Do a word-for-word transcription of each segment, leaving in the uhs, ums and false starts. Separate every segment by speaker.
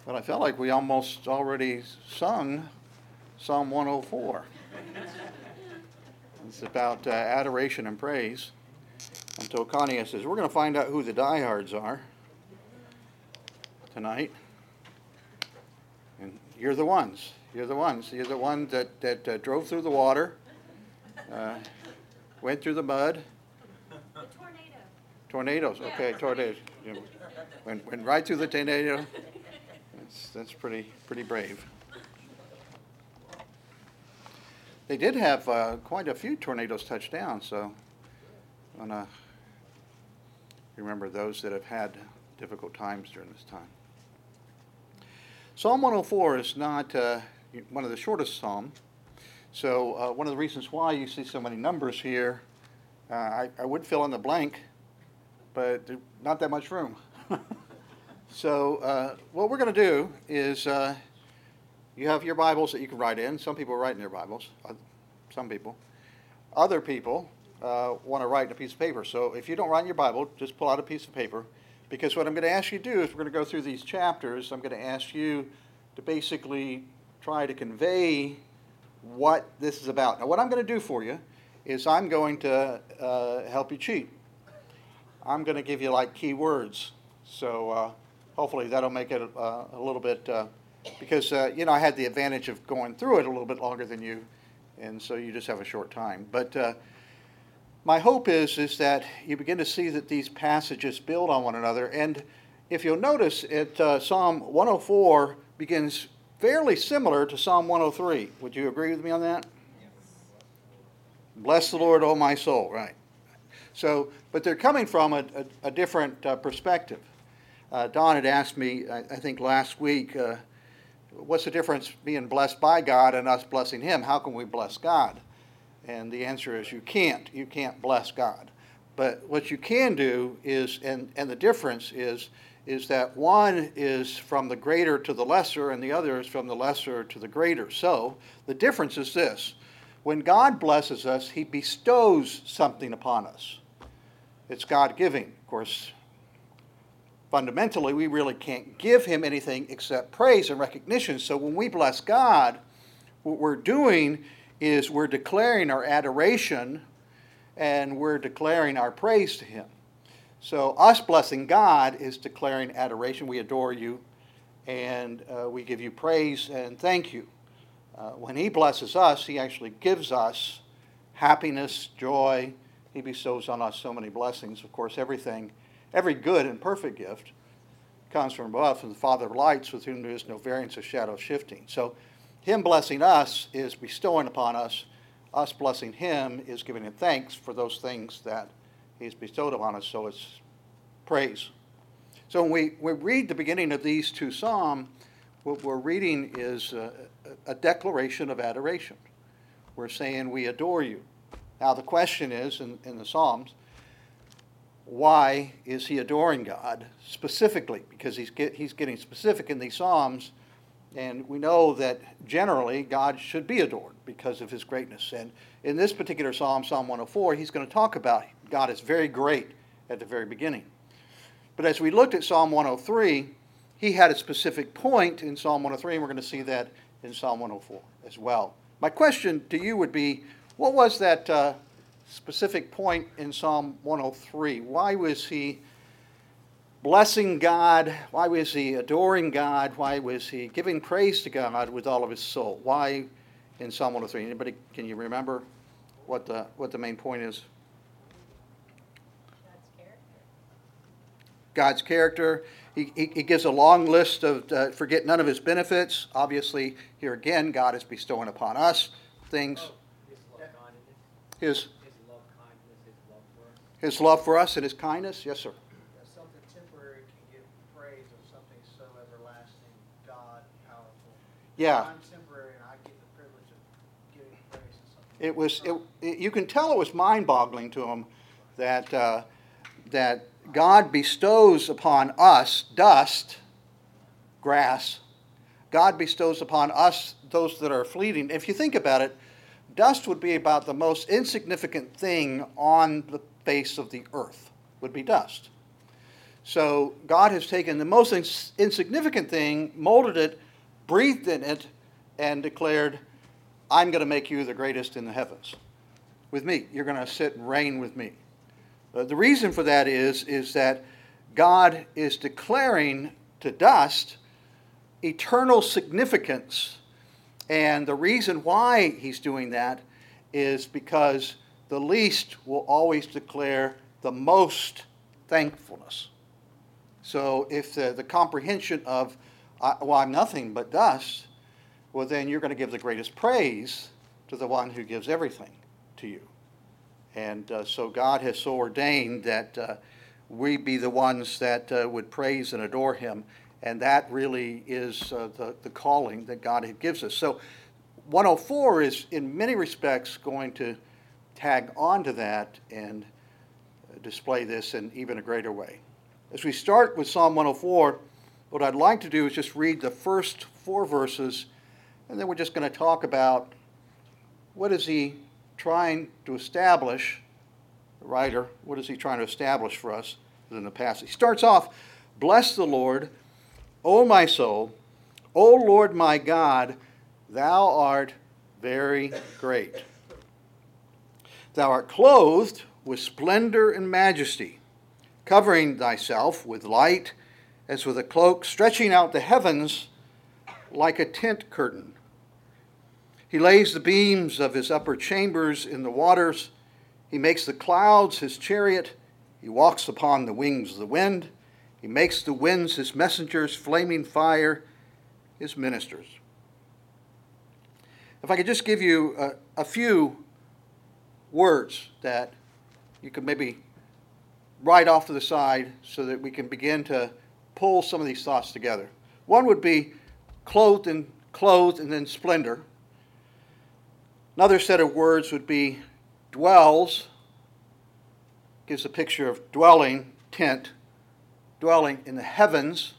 Speaker 1: But I felt like we almost already sung Psalm one oh four. It's about uh, adoration and praise. And Tocania says, we're going to find out who the diehards are tonight. And you're the ones. You're the ones. You're the ones that, that uh, drove through the water, uh, went through the mud.
Speaker 2: The tornado.
Speaker 1: Tornadoes. Okay, tornadoes. You went, went right through the tornado. That's, that's pretty pretty brave. They did have uh, quite a few tornadoes touch down, so I want to remember those that have had difficult times during this time. Psalm one oh four is not uh, one of the shortest psalms, so uh, one of the reasons why you see so many numbers here, uh, I, I would fill in the blank, but there's not that much room. So uh, what we're going to do is uh, you have your Bibles that you can write in. Some people write in their Bibles, uh, some people. Other people uh, want to write in a piece of paper. So if you don't write in your Bible, just pull out a piece of paper. Because what I'm going to ask you to do is we're going to go through these chapters. I'm going to ask you to basically try to convey what this is about. Now what I'm going to do for you is I'm going to uh, help you cheat. I'm going to give you like key words. So uh, hopefully that'll make it uh, a little bit, uh, because, uh, you know, I had the advantage of going through it a little bit longer than you, and so you just have a short time. But uh, my hope is, is that you begin to see that these passages build on one another. And if you'll notice, it, uh, Psalm one oh four begins fairly similar to Psalm one oh three. Would you agree with me on that? Yes. Bless the Lord, O my soul, right. So, but they're coming from a, a, a different uh, perspective. Uh, Don had asked me, I, I think last week, uh, what's the difference being blessed by God and us blessing Him? How can we bless God? And the answer is you can't. You can't bless God. But what you can do is, and, and the difference is, is that one is from the greater to the lesser and the other is from the lesser to the greater. So the difference is this. When God blesses us, He bestows something upon us. It's God-giving. Of course, fundamentally, we really can't give Him anything except praise and recognition. So when we bless God, what we're doing is we're declaring our adoration and we're declaring our praise to Him. So us blessing God is declaring adoration. We adore you and uh, we give you praise and thank you. Uh, when He blesses us, He actually gives us happiness, joy. He bestows on us so many blessings. Of course, everything, every good and perfect gift comes from above, from the Father of lights, with whom there is no variance or shadow shifting. So Him blessing us is bestowing upon us. Us blessing Him is giving Him thanks for those things that He's bestowed upon us. So it's praise. So when we, we read the beginning of these two Psalms, what we're reading is a, a declaration of adoration. We're saying we adore you. Now the question is, in, in the Psalms, why is he adoring God specifically? Because he's get, he's getting specific in these Psalms, and we know that generally God should be adored because of His greatness. And in this particular Psalm, Psalm one oh four, he's going to talk about God is very great at the very beginning. But as we looked at Psalm one oh three, he had a specific point in Psalm one oh three, and we're going to see that in Psalm one oh four as well. My question to you would be, what was that uh, specific point in Psalm one oh three? Why was he blessing God? Why was he adoring God? Why was he giving praise to God with all of his soul? Why in Psalm one oh three? Anybody, can you remember what the what the main point is?
Speaker 2: God's character.
Speaker 1: God's character. He, he, he gives a long list of, uh, forget none of His benefits. Obviously, here again, God is bestowing upon us things.
Speaker 3: Oh, His love kindness.
Speaker 1: His,
Speaker 3: His love kindness, His love for us.
Speaker 1: his love for us and His kindness. Yes, sir.
Speaker 4: That something temporary can give praise of something so everlasting, God, powerful.
Speaker 1: Yeah.
Speaker 4: I'm temporary and I get the privilege of giving praise to something.
Speaker 1: It was. It, it, you can tell it was mind-boggling to him that uh, that God bestows upon us dust, grass. God bestows upon us those that are fleeting. If you think about it, dust would be about the most insignificant thing on the face of the earth. Would be dust. So God has taken the most ins- insignificant thing, molded it, breathed in it, and declared, I'm going to make you the greatest in the heavens. With me. You're going to sit and reign with me. Uh, the reason for that is, is that God is declaring to dust eternal significance. And the reason why he's doing that is because the least will always declare the most thankfulness. So if the, the comprehension of, uh, well, I'm nothing but dust, well, then you're going to give the greatest praise to the one who gives everything to you. And uh, so God has so ordained that uh, we be the ones that uh, would praise and adore him. And that really is uh, the, the calling that God gives us. So one oh four is in many respects going to tag onto that and display this in even a greater way. As we start with Psalm one oh four, what I'd like to do is just read the first four verses, and then we're just going to talk about what is he trying to establish, the writer, what is he trying to establish for us in the passage. He starts off, bless the Lord, O my soul, O Lord my God, thou art very great. Thou art clothed with splendor and majesty, covering thyself with light as with a cloak, stretching out the heavens like a tent curtain. He lays the beams of his upper chambers in the waters. He makes the clouds his chariot. He walks upon the wings of the wind. He makes the winds his messengers, flaming fire his ministers. If I could just give you a, a few words that you could maybe write off to the side so that we can begin to pull some of these thoughts together. One would be clothed and clothed and then splendor. Another set of words would be dwells, gives a picture of dwelling, tent, dwelling in the heavens.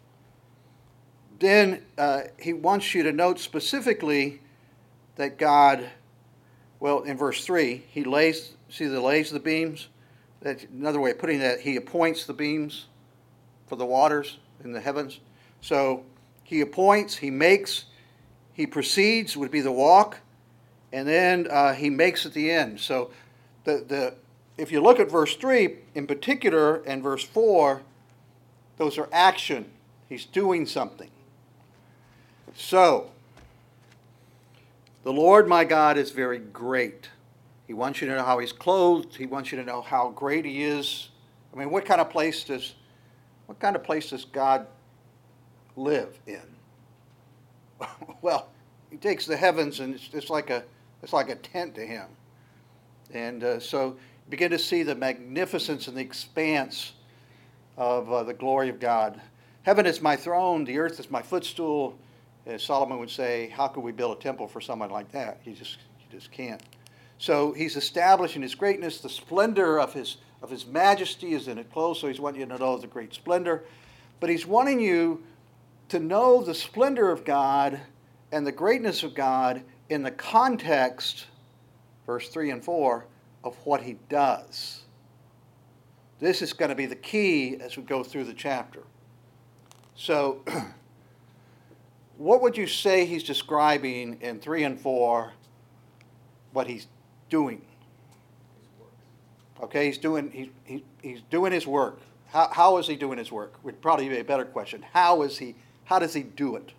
Speaker 1: Then uh, he wants you to note specifically that God, well, in verse three, he lays, see the lays the beams? That's another way of putting that, he appoints the beams for the waters in the heavens. So he appoints, he makes, he proceeds would be the walk, and then uh, he makes at the end. So the, the if you look at verse three in particular and verse four, those are action. He's doing something. So, the Lord my God is very great. He wants you to know how he's clothed. He wants you to know how great he is. I mean, what kind of place does what kind of place does God live in? Well, he takes the heavens and it's, it's like a it's like a tent to him. And uh, so you begin to see the magnificence and the expanse of uh, the glory of God. Heaven is my throne, the earth is my footstool. As Solomon would say, how could we build a temple for someone like that? You just you just can't. So he's establishing his greatness, the splendor of his of his majesty is in it close, so he's wanting you to know the great splendor. But he's wanting you to know the splendor of God and the greatness of God in the context, verse three and four, of what he does. This is going to be the key as we go through the chapter. So, what would you say he's describing in three and four, what he's doing? Okay, he's doing, he, he, he's doing his work. How, how is he doing his work? Would probably be a better question. How is he, how does he do it?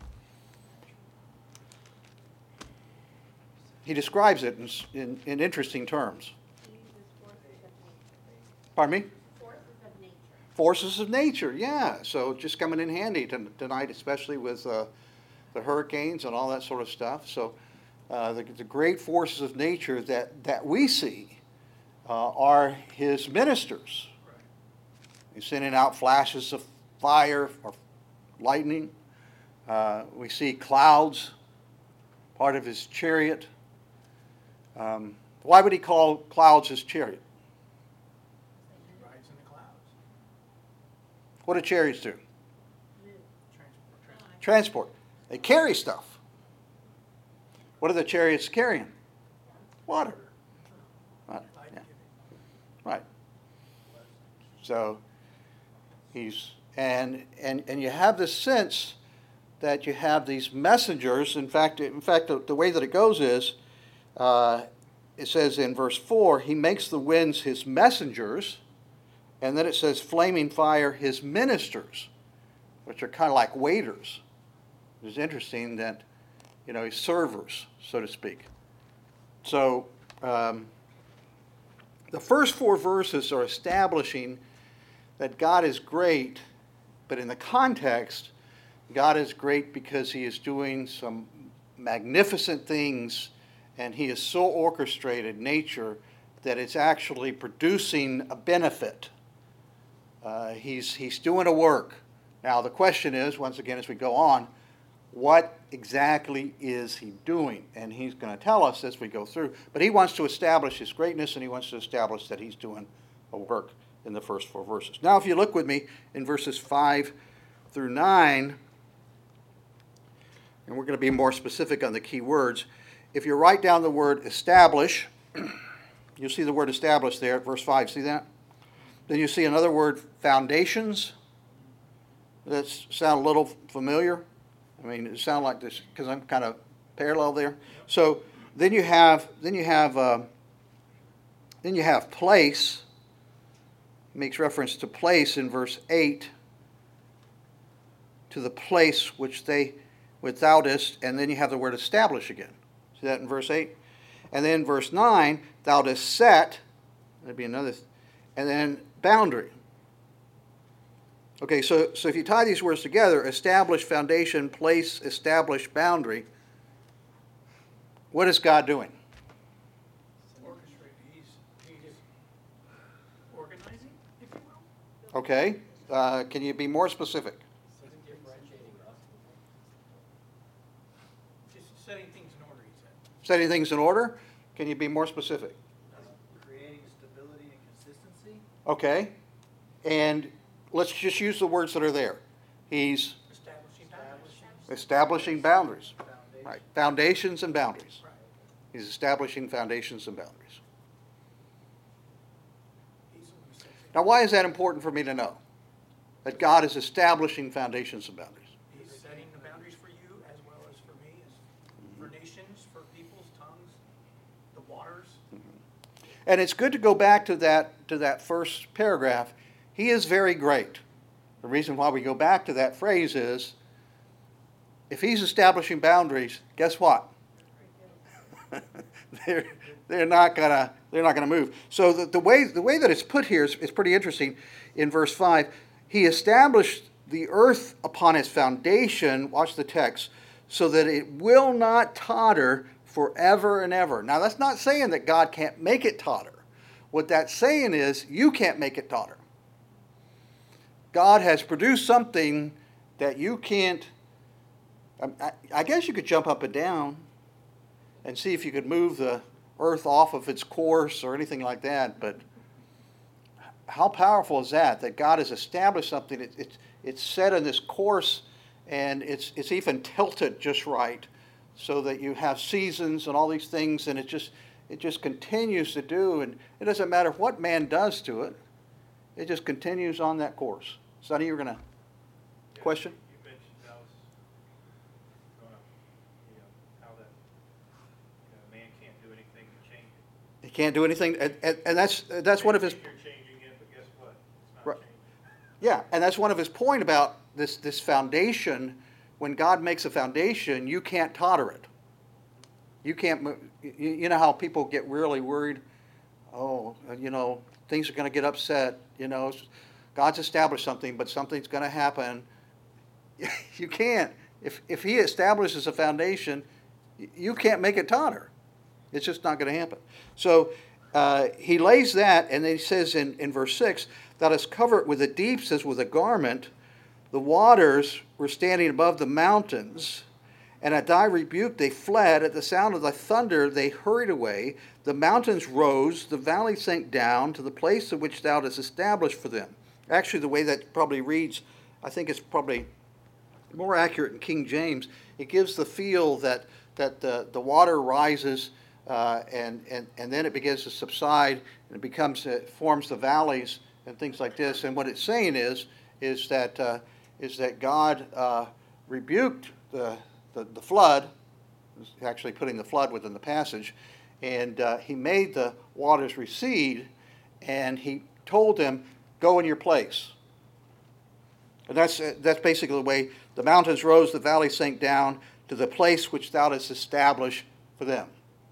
Speaker 1: He describes it in, in, in interesting terms.
Speaker 2: He uses forces of nature.
Speaker 1: Pardon me?
Speaker 2: Forces of nature.
Speaker 1: Forces of nature, yeah. So just coming in handy t- tonight, especially with uh, the hurricanes and all that sort of stuff. So uh, the, the great forces of nature that, that we see uh, are his ministers. He's sending out flashes of fire or lightning. Uh, we see clouds, part of his chariot. Um, why would he call clouds his chariot?
Speaker 4: He rides in the clouds.
Speaker 1: What do chariots do?
Speaker 4: Transport, transport.
Speaker 1: Transport. They carry stuff. What are the chariots carrying? Water. Right. Yeah. Right. So He's and and and you have this sense that you have these messengers. In fact, in fact, the, the way that it goes is, uh, it says in verse four, he makes the winds his messengers, and then it says flaming fire his ministers, which are kind of like waiters. It's interesting that, you know, he's servers, so to speak. So um, the first four verses are establishing that God is great, but in the context, God is great because he is doing some magnificent things, and he is so orchestrated nature that it's actually producing a benefit. Uh, he's, he's doing a work. Now the question is, once again as we go on, what exactly is he doing? And he's going to tell us as we go through. But he wants to establish his greatness, and he wants to establish that he's doing a work in the first four verses. Now if you look with me in verses five through nine, and we're going to be more specific on the key words. If you write down the word establish, you'll see the word establish there at verse five. See that? Then you see another word, foundations. That sound a little familiar. I mean, it sounds like this because I'm kind of parallel there. So then you have then you have uh, then you have place. Makes reference to place in verse eight. To the place which they withoutest, and then you have the word establish again. See that in verse eight? And then verse nine, thou dost set, that'd be another, and then boundary. Okay, so, so if you tie these words together, establish, foundation, place, establish, boundary, what is God doing?
Speaker 4: Orchestrating, he's, he's organizing, if you will.
Speaker 1: Okay, uh, can you be more specific?
Speaker 3: So it's differentiating us.
Speaker 4: Just setting things in order, he said.
Speaker 1: Setting things in order? Can you be more specific?
Speaker 4: Creating stability and consistency.
Speaker 1: Okay, and let's just use the words that are there. He's
Speaker 4: Establishing boundaries.
Speaker 1: establishing boundaries.
Speaker 4: Foundation.
Speaker 1: Right, foundations and boundaries.
Speaker 4: Right.
Speaker 1: He's establishing foundations and boundaries.
Speaker 4: He's the one who sets it.
Speaker 1: Now, why is that important for me to know? That God is establishing foundations and boundaries.
Speaker 4: He's setting the boundaries for you as well as for me, as for nations, for peoples, tongues, the waters.
Speaker 1: And it's good to go back to that to that first paragraph. He is very great. The reason why we go back to that phrase is, if he's establishing boundaries, guess what? they're they're not gonna they're not gonna move. So the, the way the way that it's put here is, is pretty interesting. In verse five, he established the earth upon its foundation. Watch the text, so that it will not totter forever and ever. Now that's not saying that God can't make it totter. What that's saying is you can't make it totter. God has produced something that you can't. I, I guess you could jump up and down and see if you could move the earth off of its course or anything like that. But how powerful is that? That God has established something. It, it's it's set in this course, and it's it's even tilted just right, so that you have seasons and all these things, and it just it just continues to do. And it doesn't matter what man does to it. It just continues on that course. Sonny, you were going to question?
Speaker 5: You mentioned how it's gonna, you know, how that, you know, man can't do anything to change it.
Speaker 1: He can't do anything, and, and, and that's that's one of his.
Speaker 5: You think You're changing it, but guess what? It's
Speaker 1: Right.
Speaker 5: not changing.
Speaker 1: Yeah, and that's one of his point about this this foundation. When God makes a foundation, you can't totter it. You can't move. You, you know how people get really worried. Oh, you know, things are going to get upset. You know, God's established something, but something's going to happen. You can't. If if He establishes a foundation, you can't make it totter. It's just not going to happen. So uh, He lays that, and then He says in, in verse six, "Thou dost cover it with the deeps as with a garment. The waters were standing above the mountains, and at thy rebuke they fled. At the sound of thy thunder they hurried away. The mountains rose, the valley sank down to the place in which thou didst establish for them." Actually, the way that probably reads, I think it's probably more accurate in King James. It gives the feel that that the, the water rises uh, and, and, and then it begins to subside, and it becomes it forms the valleys and things like this. And what it's saying is, is that uh, is that God uh, rebuked the, the the flood, actually putting the flood within the passage, and uh, he made the waters recede, and he told them, "Go in your place." And that's that's basically the way the mountains rose, the valleys sank down to the place which thou hast established for them.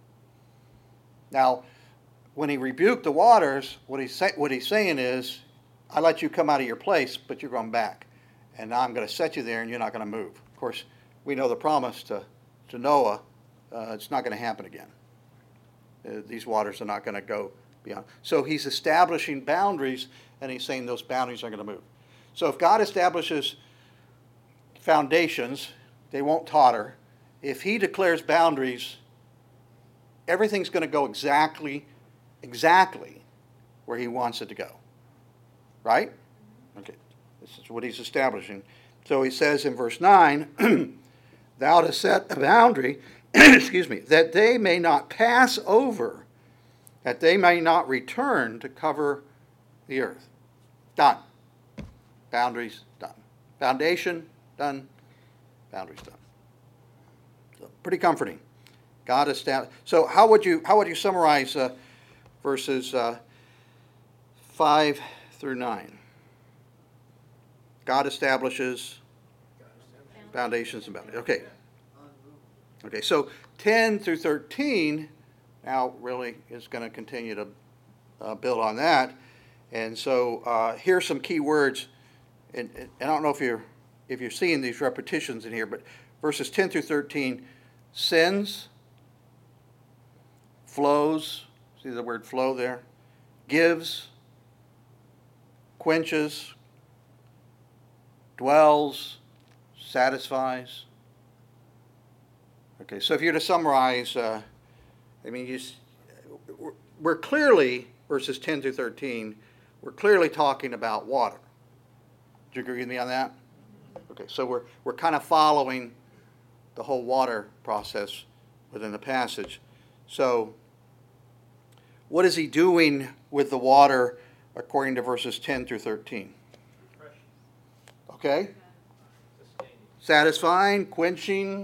Speaker 1: Now, when he rebuked the waters, what he's, say, what he's saying is, I let you come out of your place, but you're going back. And now I'm going to set you there, and you're not going to move. Of course, we know the promise to, to Noah, uh, it's not going to happen again. Uh, these waters are not going to go beyond. So he's establishing boundaries, and he's saying those boundaries are going to move. So if God establishes foundations, they won't totter. If he declares boundaries, everything's going to go exactly, exactly where he wants it to go. Right? Okay. This is what he's establishing. So he says in verse nine, thou hast set a boundary, excuse me, that they may not pass over, that they may not return to cover the earth. Done. Boundaries, done. Foundation, done. Boundaries, done. So, pretty comforting. God established. So how would you how would you summarize uh, verses uh, five through nine? God establishes foundations and boundaries. Okay. Okay. So ten through thirteen now really is going to continue to uh, build on that, and so uh, here's some key words. And, and I don't know if you're if you're seeing these repetitions in here, but verses ten through thirteen, sins, flows, see the word flow there, gives, quenches, dwells, satisfies. Okay, so if you're to summarize, uh, I mean, you, we're clearly, verses ten through thirteen, we're clearly talking about water. Do you agree with me on that? Okay, so we're we're kind of following the whole water process within the passage. So what is he doing with the water according to verses ten through thirteen?
Speaker 5: Refreshing,
Speaker 1: Okay?
Speaker 5: sustaining.
Speaker 1: Satisfying, quenching.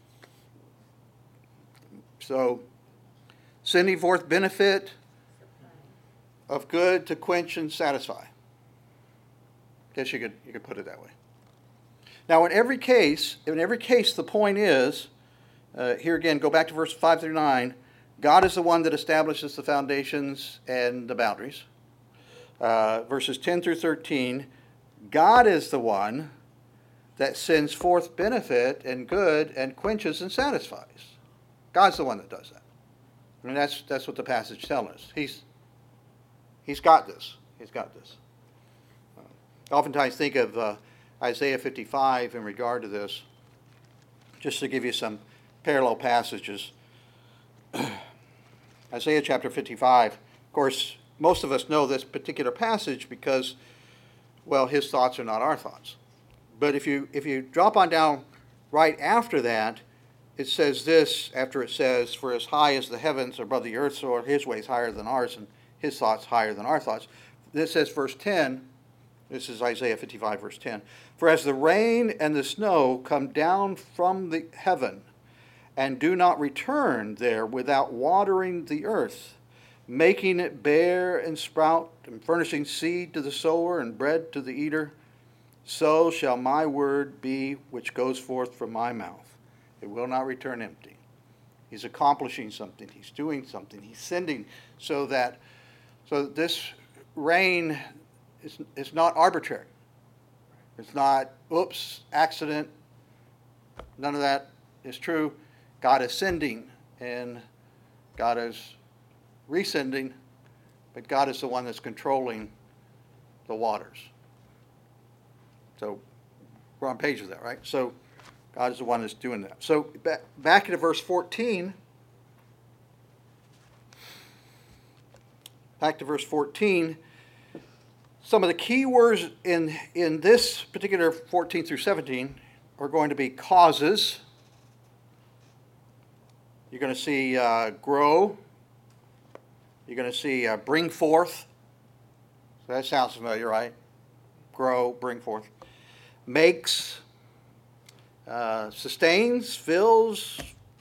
Speaker 1: So sending forth benefit of good to quench and satisfy. Guess you could you could put it that way. Now, in every case, in every case, the point is, uh, here again, go back to verse five through nine. God is the one that establishes the foundations and the boundaries. Uh, verses ten through thirteen, God is the one that sends forth benefit and good and quenches and satisfies. God's the one that does that. I mean, that's that's what the passage is telling us. He's he's got this. He's got this. I oftentimes think of uh, Isaiah fifty-five in regard to this, just to give you some parallel passages. Isaiah chapter fifty-five, of course, most of us know this particular passage because, well, his thoughts are not our thoughts. But if you if you drop on down right after that, it says this, after it says, for as high as the heavens are above the earth, so are his ways higher than ours, and his thoughts higher than our thoughts. This says, verse ten, this is Isaiah fifty-five, verse ten. For as the rain and the snow come down from the heaven, and do not return there without watering the earth, making it bear and sprout, and furnishing seed to the sower and bread to the eater, so shall my word be which goes forth from my mouth. It will not return empty. He's accomplishing something. He's doing something. He's sending so that so this rain is, is not arbitrary. It's not, oops, accident. None of that is true. God is sending and God is resending, but God is the one that's controlling the waters. So we're on page of that, right? So God is the one that's doing that. So back, back to verse fourteen. Back to verse fourteen. Some of the key words in, in this particular fourteen through seventeen are going to be causes. You're going to see uh, grow. You're going to see uh, bring forth. So that sounds familiar, right? grow, bring forth. Makes, uh, sustains, fills,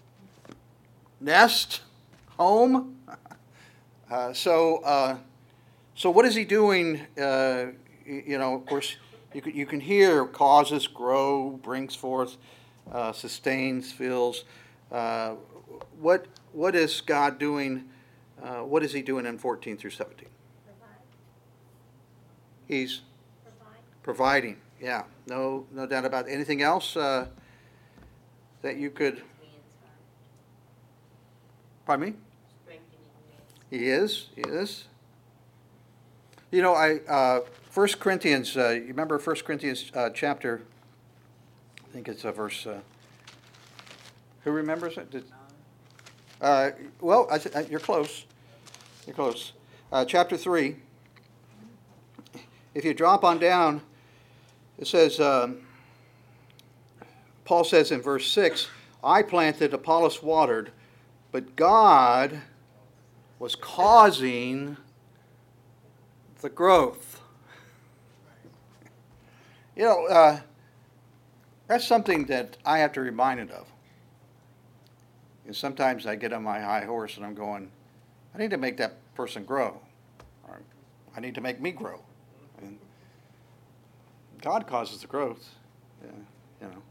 Speaker 1: nest, home. Uh, so, uh, so what is he doing? Uh, y- you know, of course, you can, you can hear causes, grow, brings forth, uh, sustains, fills. Uh, what what is God doing? Uh, what is he doing in fourteen through seventeen?
Speaker 2: Provide,
Speaker 1: He's
Speaker 2: provide,
Speaker 1: providing. Yeah, no no doubt about it. Anything else uh, that you could?
Speaker 2: man's heart,
Speaker 1: Pardon me?
Speaker 2: strengthening man's.
Speaker 1: He is. He is. You know, I uh, First Corinthians. Uh, you remember First Corinthians uh, chapter? I think it's a verse. Uh, who remembers it? Did, uh, well, I th- you're close. You're close. Uh, chapter three. If you drop on down, it says. Um, Paul says in verse six, "I planted, Apollos watered, but God was causing the growth." You know, uh, that's something that I have to be reminded of. And sometimes I get on my high horse and I'm going, I need to make that person grow. Or I need to make me grow. And God causes the growth, yeah, you know.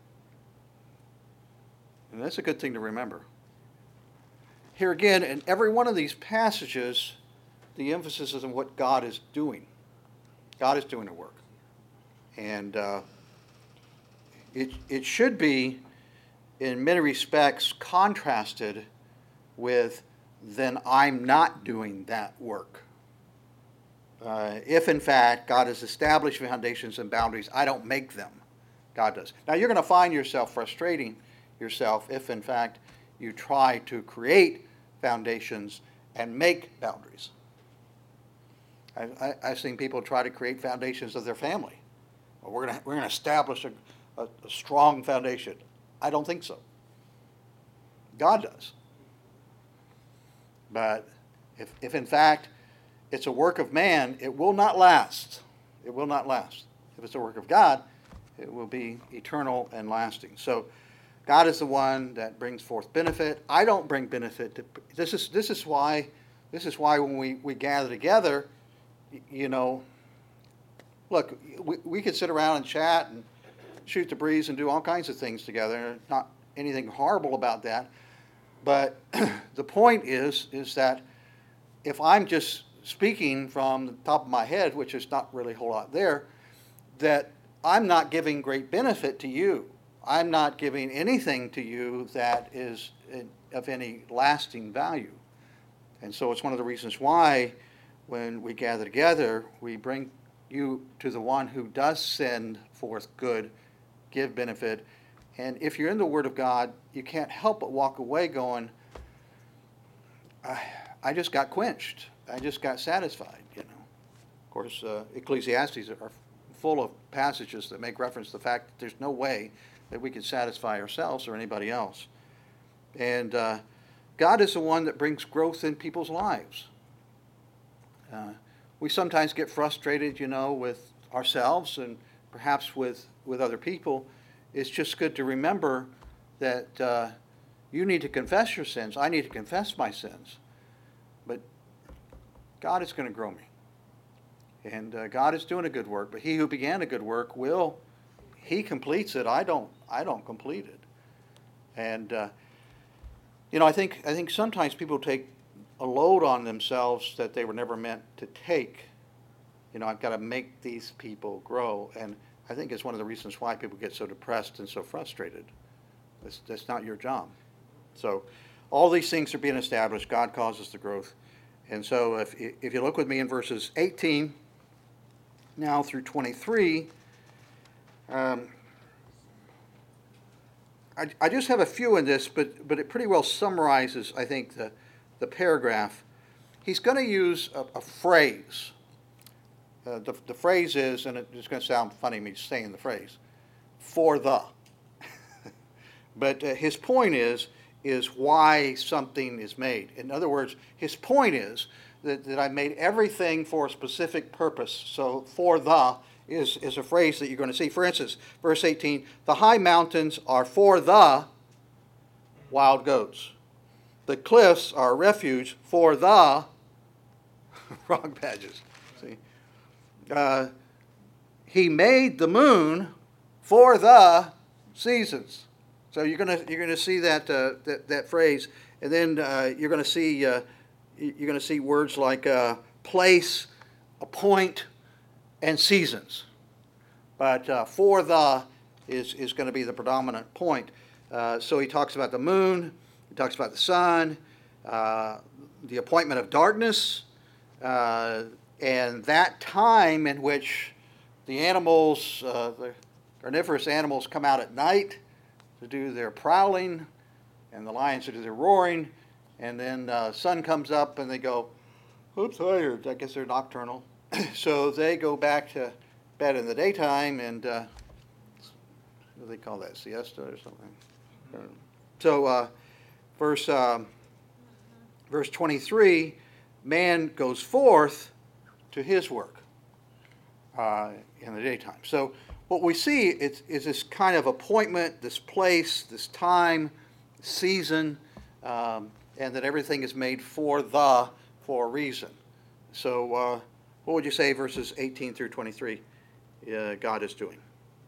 Speaker 1: And that's a good thing to remember. Here again, in every one of these passages, the emphasis is on what God is doing. God is doing the work. And uh, it, it should be, in many respects, contrasted with, then I'm not doing that work. Uh, if, in fact, God has established foundations and boundaries, I don't make them. God does. Now, you're going to find yourself frustrating yourself if, in fact, you try to create foundations and make boundaries. I, I, I've seen people try to create foundations of their family. Well, we're going we're going to establish a, a, a strong foundation. I don't think so. God does. But if, if in fact it's a work of man, it will not last. It will not last. If it's a work of God, it will be eternal and lasting. So God is the one that brings forth benefit. I don't bring benefit. To, this is this is why this is why when we, we gather together, you know, look, we, we could sit around and chat and shoot the breeze and do all kinds of things together. Not anything horrible about that. But the point is, is that if I'm just speaking from the top of my head, which is not really a whole lot there, that I'm not giving great benefit to you. I'm not giving anything to you that is of any lasting value. And so it's one of the reasons why when we gather together, we bring you to the one who does send forth good, give benefit. And if you're in the Word of God, you can't help but walk away going, I, I just got quenched. I just got satisfied, you know. Of course, uh, Ecclesiastes are full of passages that make reference to the fact that there's no way that we can satisfy ourselves or anybody else. And uh, God is the one that brings growth in people's lives. Uh, we sometimes get frustrated, you know, with ourselves and perhaps with, with other people. It's just good to remember that uh, you need to confess your sins. I need to confess my sins. But God is going to grow me. And uh, God is doing a good work. But he who began a good work will, he completes it. I don't, I don't complete it. And, uh, you know, I think, I think sometimes people take a load on themselves that they were never meant to take. You know, I've got to make these people grow. And I think it's one of the reasons why people get so depressed and so frustrated. That's, that's not your job. So all these things are being established. God causes the growth. And so if, if you look with me in verses eighteen now through twenty-three, um, I, I just have a few in this, but, but it pretty well summarizes, I think, the, the paragraph. He's going to use a, a phrase. Uh, the, the phrase is, and it's going to sound funny me saying the phrase, for the. But uh, his point is, is why something is made. In other words, his point is that, that I made everything for a specific purpose. So for the is, is a phrase that you're going to see. For instance, verse eighteen, the high mountains are for the wild goats. The cliffs are a refuge for the frog badgers. See, uh, he made the moon for the seasons. So you're gonna you're gonna see that uh, that that phrase, and then uh, you're gonna see uh, you're gonna see words like uh, place, appoint, and seasons. But uh, for the is is going to be the predominant point. Uh, so he talks about the moon, he talks about the sun, uh, the appointment of darkness, uh, and that time in which the animals, uh, the carnivorous animals, come out at night to do their prowling, and the lions to do their roaring, and then uh, sun comes up and they go, I'm tired. I guess they're nocturnal. So they go back to bed in the daytime, and uh, what do they call that, siesta or something? So uh, verse, um, verse twenty-three, man goes forth to his work uh, in the daytime. So what we see is, is this kind of appointment, this place, this time, season, um, and that everything is made for the, for a reason. So uh, what would you say verses eighteen through twenty-three uh, God is doing?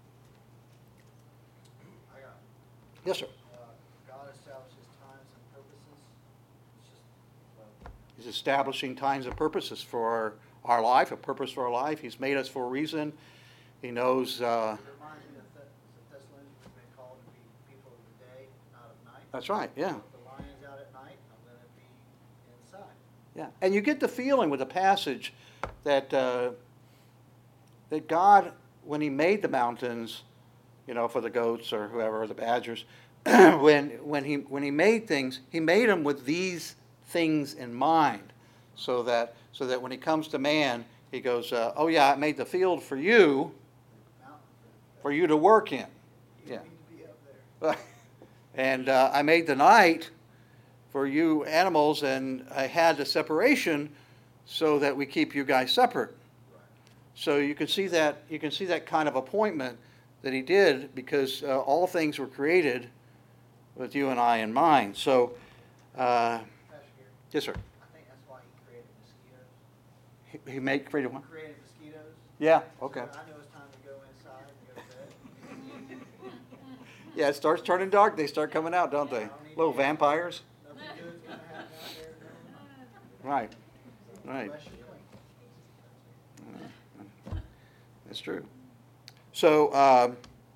Speaker 6: I got it.
Speaker 1: Yes, sir.
Speaker 6: Uh, God establishes times and purposes. It's just, well,
Speaker 1: He's establishing times and purposes for our, our life, a purpose for our life. He's made us for a reason. He knows. Uh,
Speaker 6: it reminds me of the Thessalonians have been called to be people of the day, not of night.
Speaker 1: that's right, yeah.
Speaker 6: If the lion's out at night, I'm going to be inside.
Speaker 1: Yeah, and you get the feeling with the passage that uh, that God, when He made the mountains, you know, for the goats or whoever, or the badgers, when when He when He made things, He made them with these things in mind, so that so that when He comes to man, He goes, uh, "Oh yeah, I made the field for you,
Speaker 6: Mountain
Speaker 1: for you to work in."
Speaker 6: You
Speaker 1: Yeah.
Speaker 6: need to be up there.
Speaker 1: And uh, I made the night for you animals, and I had the separation so that we keep you guys separate.
Speaker 6: Right.
Speaker 1: So you can see that you can see that kind of appointment that He did, because uh, all things were created with you and I in mind. So, uh,
Speaker 6: Pastor Gary,
Speaker 1: yes, sir.
Speaker 6: I think that's why he created mosquitoes.
Speaker 1: He, he made created one.
Speaker 6: Created mosquitoes.
Speaker 1: Yeah.
Speaker 6: So
Speaker 1: Okay.
Speaker 6: I know it's time to go inside and go to bed.
Speaker 1: Yeah, it starts turning dark. They start coming out, don't they? Little vampires.
Speaker 6: Nothing good's going to happen out there. No.
Speaker 1: Right. Right.
Speaker 6: Bless you clean.
Speaker 1: That's true. So, um,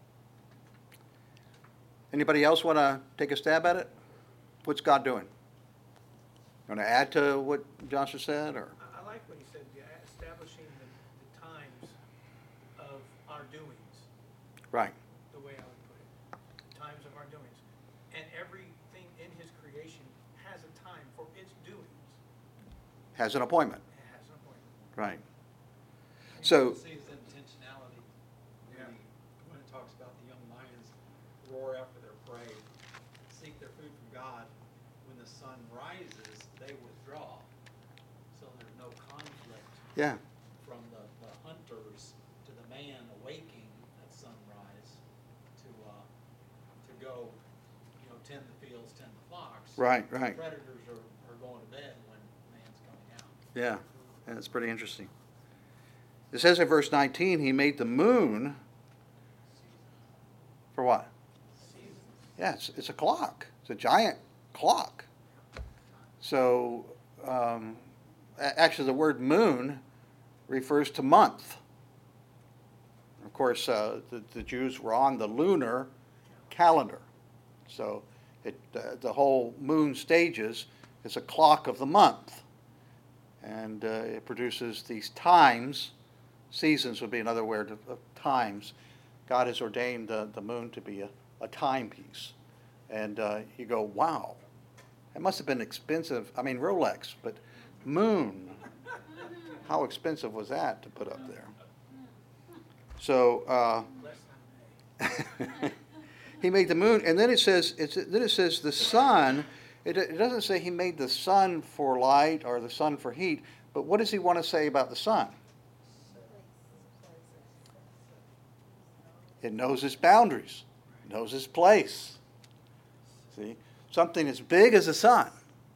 Speaker 1: anybody else want to take a stab at it? What's God doing? Going to add to what Joshua said, or?
Speaker 4: I, I like what he said, the establishing the, the times of our doings,
Speaker 1: Right.
Speaker 4: the way I would put it. Times of our doings. And everything in his creation has a time for its doings.
Speaker 1: Has an appointment.
Speaker 4: It has an appointment.
Speaker 1: Right.
Speaker 3: You
Speaker 1: So-
Speaker 3: can see his intentionality when he, when it talks about the young lions roar after their prey, seek their food from God. When the sun rises, they withdraw. So there's no conflict
Speaker 1: Yeah.
Speaker 3: from the, the hunters to the man awaking at sunrise to, uh, to go, you know, tend the fields, tend the flocks.
Speaker 1: Right, right.
Speaker 3: Predators are, are going to bed when man's coming out.
Speaker 1: Yeah. That's pretty interesting. It says in verse nineteen, He made the moon for what? Yeah, it's, it's a clock. It's a giant clock. So, um, a- actually, the word moon refers to month. Of course, uh, the, the Jews were on the lunar calendar. So, it, uh, the whole moon stages is a clock of the month. And uh, it produces these times. Seasons would be another word of, of times. God has ordained the, the moon to be a, a timepiece. And uh, you go, wow, it must have been expensive. I mean, Rolex, but moon. How expensive was that to put up there? So uh,
Speaker 4: Less than a
Speaker 1: He made the moon, and then it says it's, then it says the sun. It, it doesn't say He made the sun for light or the sun for heat. But what does He want to say about the sun? It knows its boundaries, knows its place. See? Something as big as the sun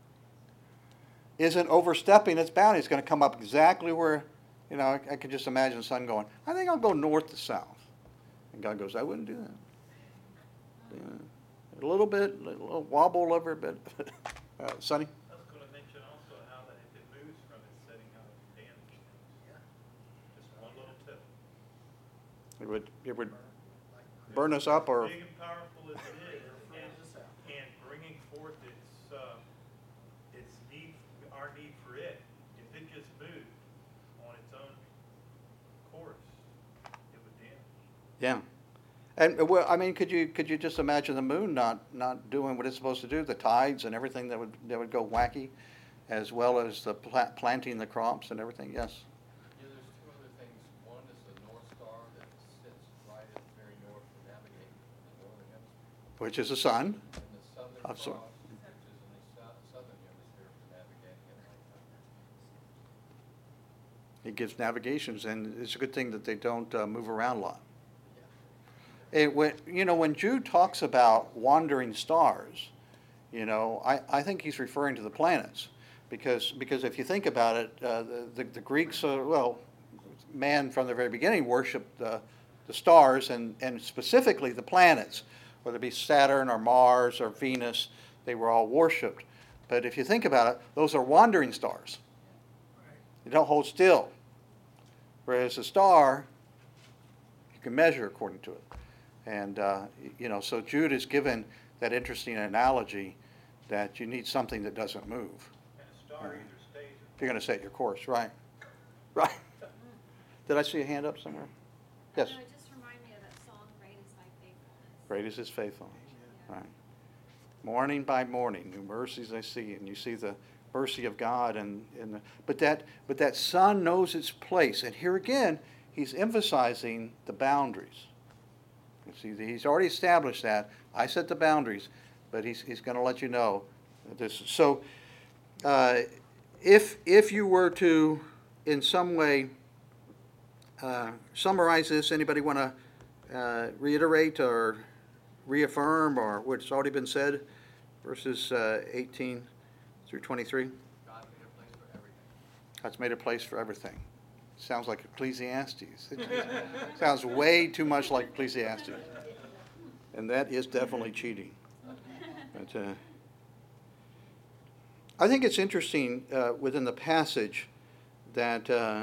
Speaker 1: isn't overstepping its boundaries. It's going to come up exactly where, you know, I, I can just imagine the sun going, I think I'll go north to south. And God goes, I wouldn't do that. Yeah. A little bit, a little wobble over a bit. uh, Sonny?
Speaker 5: I was gonna mention also how that if it moves from its setting, how it can damage things. Just one little tip.
Speaker 1: It would, it would burn us up or,
Speaker 5: Big and powerful as it is, and, and bringing forth its, uh, its need, our need for it, if it just moved on its own course, it would damage.
Speaker 1: yeah. And, uh, well, I mean, could you, could you just imagine the moon not, not doing what it's supposed to do, the tides and everything that would, that would go wacky, as well as the pla- planting the crops and everything? Yes.
Speaker 7: Yeah, there's two other things. One is the North Star that sits right at the very north for navigating in the northern hemisphere.
Speaker 1: Which is the sun.
Speaker 7: And the Southern
Speaker 1: Of
Speaker 7: Cross,
Speaker 1: sor-
Speaker 7: which is in the sou- southern hemisphere for navigating at nighttime.
Speaker 1: It gives navigations, and it's a good thing that they don't uh, move around a lot. It, when, you know, when Jude talks about wandering stars, you know, I, I think he's referring to the planets. Because, because if you think about it, uh, the, the, the Greeks, uh, well, man from the very beginning worshipped uh, the stars and, and specifically the planets, whether it be Saturn or Mars or Venus, they were all worshipped. But if you think about it, those are wandering stars. They don't hold still. Whereas a star, you can measure according to it. And, uh, you know, so Jude is given that interesting analogy that you need something that doesn't move.
Speaker 5: And a star either stays
Speaker 1: If you're going to set your course, right? Right. Did I see a hand up somewhere? Yes.
Speaker 2: No, it just reminded me of that song, Great is Thy Faithfulness.
Speaker 1: Great is his faithfulness. Right. Morning by morning, new mercies I see, and you see the mercy of God, and, and the, but that but that sun knows its place, and here again, he's emphasizing the boundaries. You see, he's already established that. I set the boundaries, but he's he's going to let you know this. So, uh, if if you were to, in some way, uh, summarize this, anybody want to uh, reiterate or reaffirm or what's already been said, verses uh, eighteen through twenty-three?
Speaker 7: God made a place for everything.
Speaker 1: God's made a place for everything. Sounds like Ecclesiastes. It sounds way too much like Ecclesiastes. And that is definitely cheating. But, uh, I think it's interesting uh, within the passage that uh,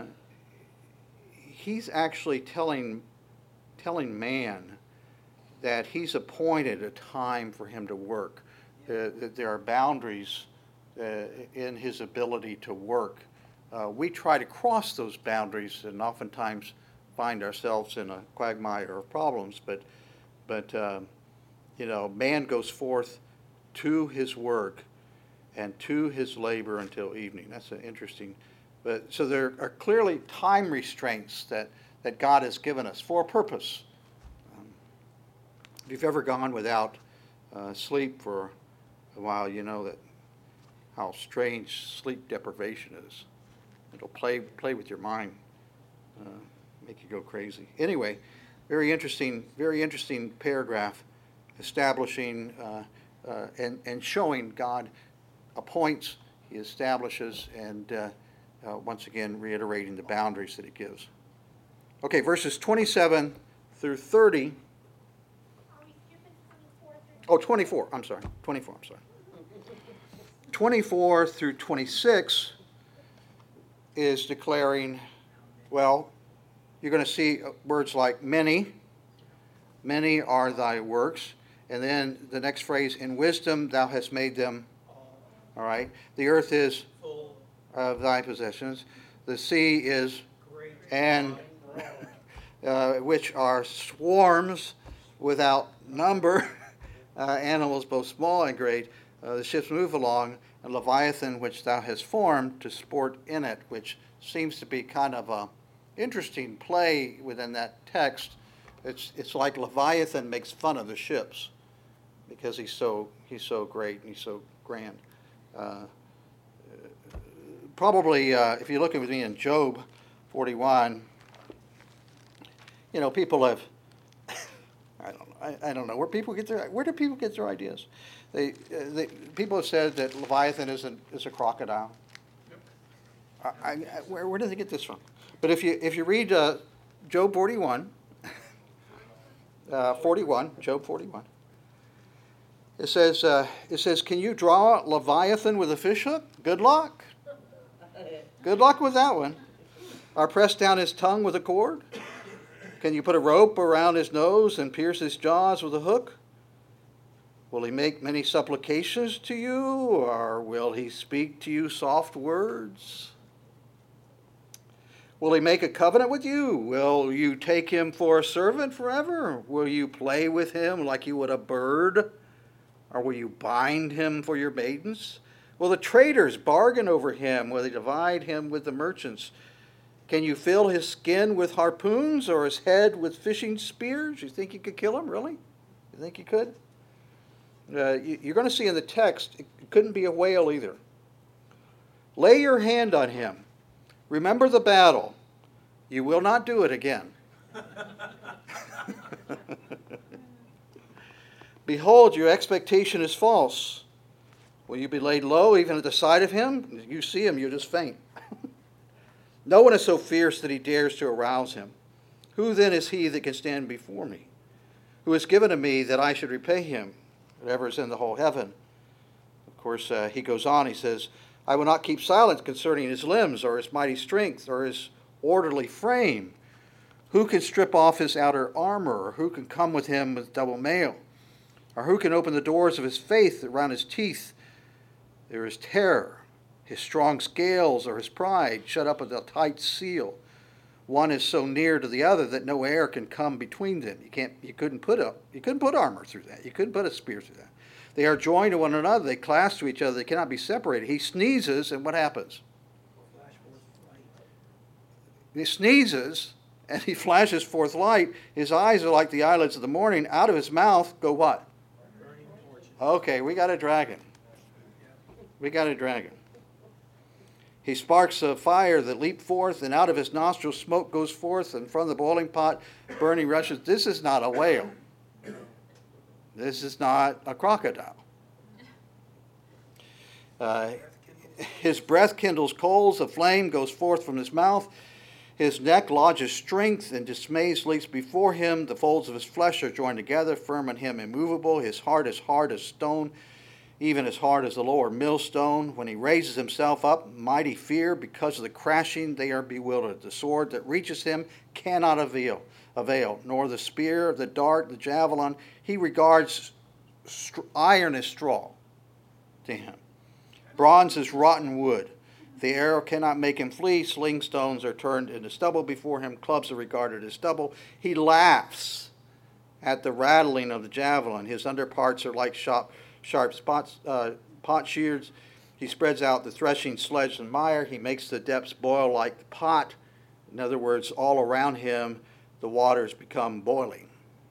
Speaker 1: he's actually telling, telling man that he's appointed a time for him to work, uh, that there are boundaries uh, in his ability to work. Uh, we try to cross those boundaries and oftentimes find ourselves in a quagmire of problems, but, but uh, you know, man goes forth to his work and to his labor until evening. That's an interesting, but so there are clearly time restraints that, that God has given us for a purpose. Um, if you've ever gone without uh, sleep for a while, you know that how strange sleep deprivation is. It'll play play with your mind, uh, make you go crazy. Anyway, very interesting, very interesting paragraph, establishing uh, uh, and and showing God appoints, He establishes, and uh, uh, once again reiterating the boundaries that He gives. Okay, verses twenty-seven through thirty.
Speaker 2: Are we skipping twenty-four through?
Speaker 1: Oh, twenty-four. I'm sorry, twenty-four. I'm sorry. twenty-four through twenty-six is declaring, well, you're going to see words like many, many are thy works, and then the next phrase, in wisdom thou hast made them, all right? The earth is
Speaker 4: Full,
Speaker 1: of thy possessions, the sea is,
Speaker 4: great.
Speaker 1: and uh, which are swarms without number, uh, animals both small and great. Uh, the ships move along, and Leviathan, which thou hast formed to sport in it, which seems to be kind of a interesting play within that text. It's it's like Leviathan makes fun of the ships because he's so he's so great and he's so grand. Uh, probably, uh, if you're looking with me in Job forty-one, you know, people have I, I don't know where people get their, where do people get their ideas? They, uh, they, people have said that Leviathan is a, is a crocodile. I, I, where, where do they get this from? But if you, if you read uh, Job forty-one, uh, forty-one, Job forty-one, it says, uh, it says, can you draw out Leviathan with a fish hook? Good luck. Good luck with that one. Or press down his tongue with a cord? Can you put a rope around his nose and pierce his jaws with a hook? Will he make many supplications to you, or will he speak to you soft words? Will he make a covenant with you? Will you take him for a servant forever? Will you play with him like you would a bird? Or will you bind him for your maidens? Will the traders bargain over him? Will they divide him with the merchants? Can you fill his skin with harpoons or his head with fishing spears? You think you could kill him, really? You think you could? Uh, you, you're going to see in the text, it couldn't be a whale either. Lay your hand on him. Remember the battle. You will not do it again. Behold, your expectation is false. Will you be laid low even at the sight of him? You see him, you just faint. No one is so fierce that he dares to arouse him. Who then is he that can stand before me? Who has given to me that I should repay him? Whatever is in the whole heaven. Of course, uh, he goes on, he says, I will not keep silence concerning his limbs or his mighty strength or his orderly frame. Who can strip off his outer armor, or who can come with him with double mail? Or who can open the doors of his faith around his teeth? There is terror. His strong scales are his pride, shut up with a tight seal. One is so near to the other that no air can come between them. You can't. You couldn't put a. You couldn't put armor through that. You couldn't put a spear through that. They are joined to one another. They clasp to each other. They cannot be separated. He sneezes, and what happens? He sneezes, and he flashes forth light. His eyes are like the eyelids of the morning. Out of his mouth go what? Okay, we got a dragon. We got a dragon. He sparks of fire that leap forth, and out of his nostrils smoke goes forth, and from the boiling pot burning rushes. This is not a whale. This is not a crocodile. Uh, his breath kindles coals, a flame goes forth from his mouth. His neck lodges strength, and dismay leaps before him. The folds of his flesh are joined together, firm in him, immovable. His heart is hard as stone, even as hard as the lower millstone. When he raises himself up, mighty fear, because of the crashing, they are bewildered. The sword that reaches him cannot avail, avail, nor the spear, the dart, the javelin. He regards st- iron as straw to him. Bronze is rotten wood. The arrow cannot make him flee. Sling stones are turned into stubble before him. Clubs are regarded as stubble. He laughs at the rattling of the javelin. His underparts are like sharp, sharp spots, uh, pot shears. He spreads out the threshing sledge and mire. He makes the depths boil like the pot. In other words, all around him, the waters become boiling.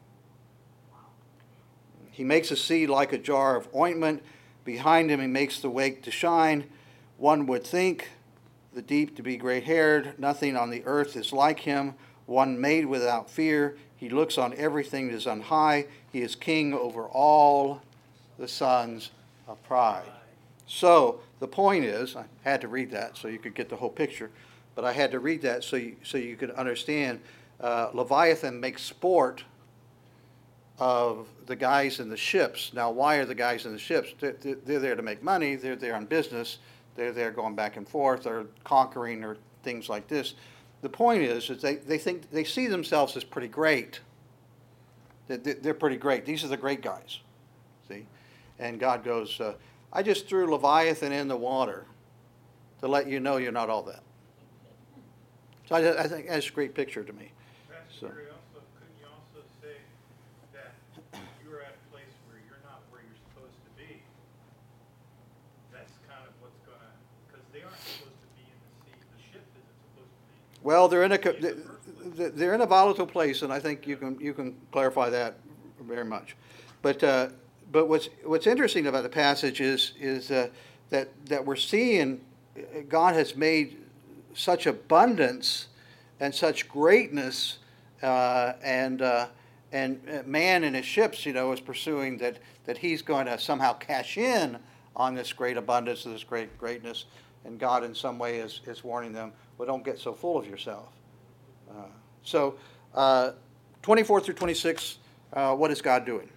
Speaker 1: He makes a sea like a jar of ointment. Behind him, he makes the wake to shine. One would think the deep to be gray-haired. Nothing on the earth is like him. One made without fear. He looks on everything that is on high. He is king over all the sons of pride. So the point is, I had to read that so you could get the whole picture, but I had to read that so you, so you could understand uh, Leviathan makes sport of the guys in the ships. Now, why are the guys in the ships? They're, they're there to make money. They're there on business. They're there going back and forth or conquering or things like this. The point is, is they, they think they see themselves as pretty great. They're, they're pretty great. These are the great guys. See? And God goes, uh, I just threw Leviathan in the water to let you know you're not all that. So I, I think that's a great picture to me.
Speaker 5: Pastor
Speaker 1: So.
Speaker 5: Gary, also, couldn't you also say that you're at a place where you're not where you're supposed to be? That's kind of what's going to, because they aren't supposed to be in the sea. The ship isn't supposed to be.
Speaker 1: Well, they're in a
Speaker 5: in the first place.
Speaker 1: they're in a volatile place, and I think you can you can clarify that very much. But uh, but what's what's interesting about the passage is is uh, that that we're seeing God has made such abundance and such greatness uh, and uh, and uh, man in his ships, you know, is pursuing that, that he's going to somehow cash in on this great abundance, this great greatness, and God in some way is, is warning them, well, don't get so full of yourself. Uh, so, uh, twenty-four through twenty-six, uh, what is God doing?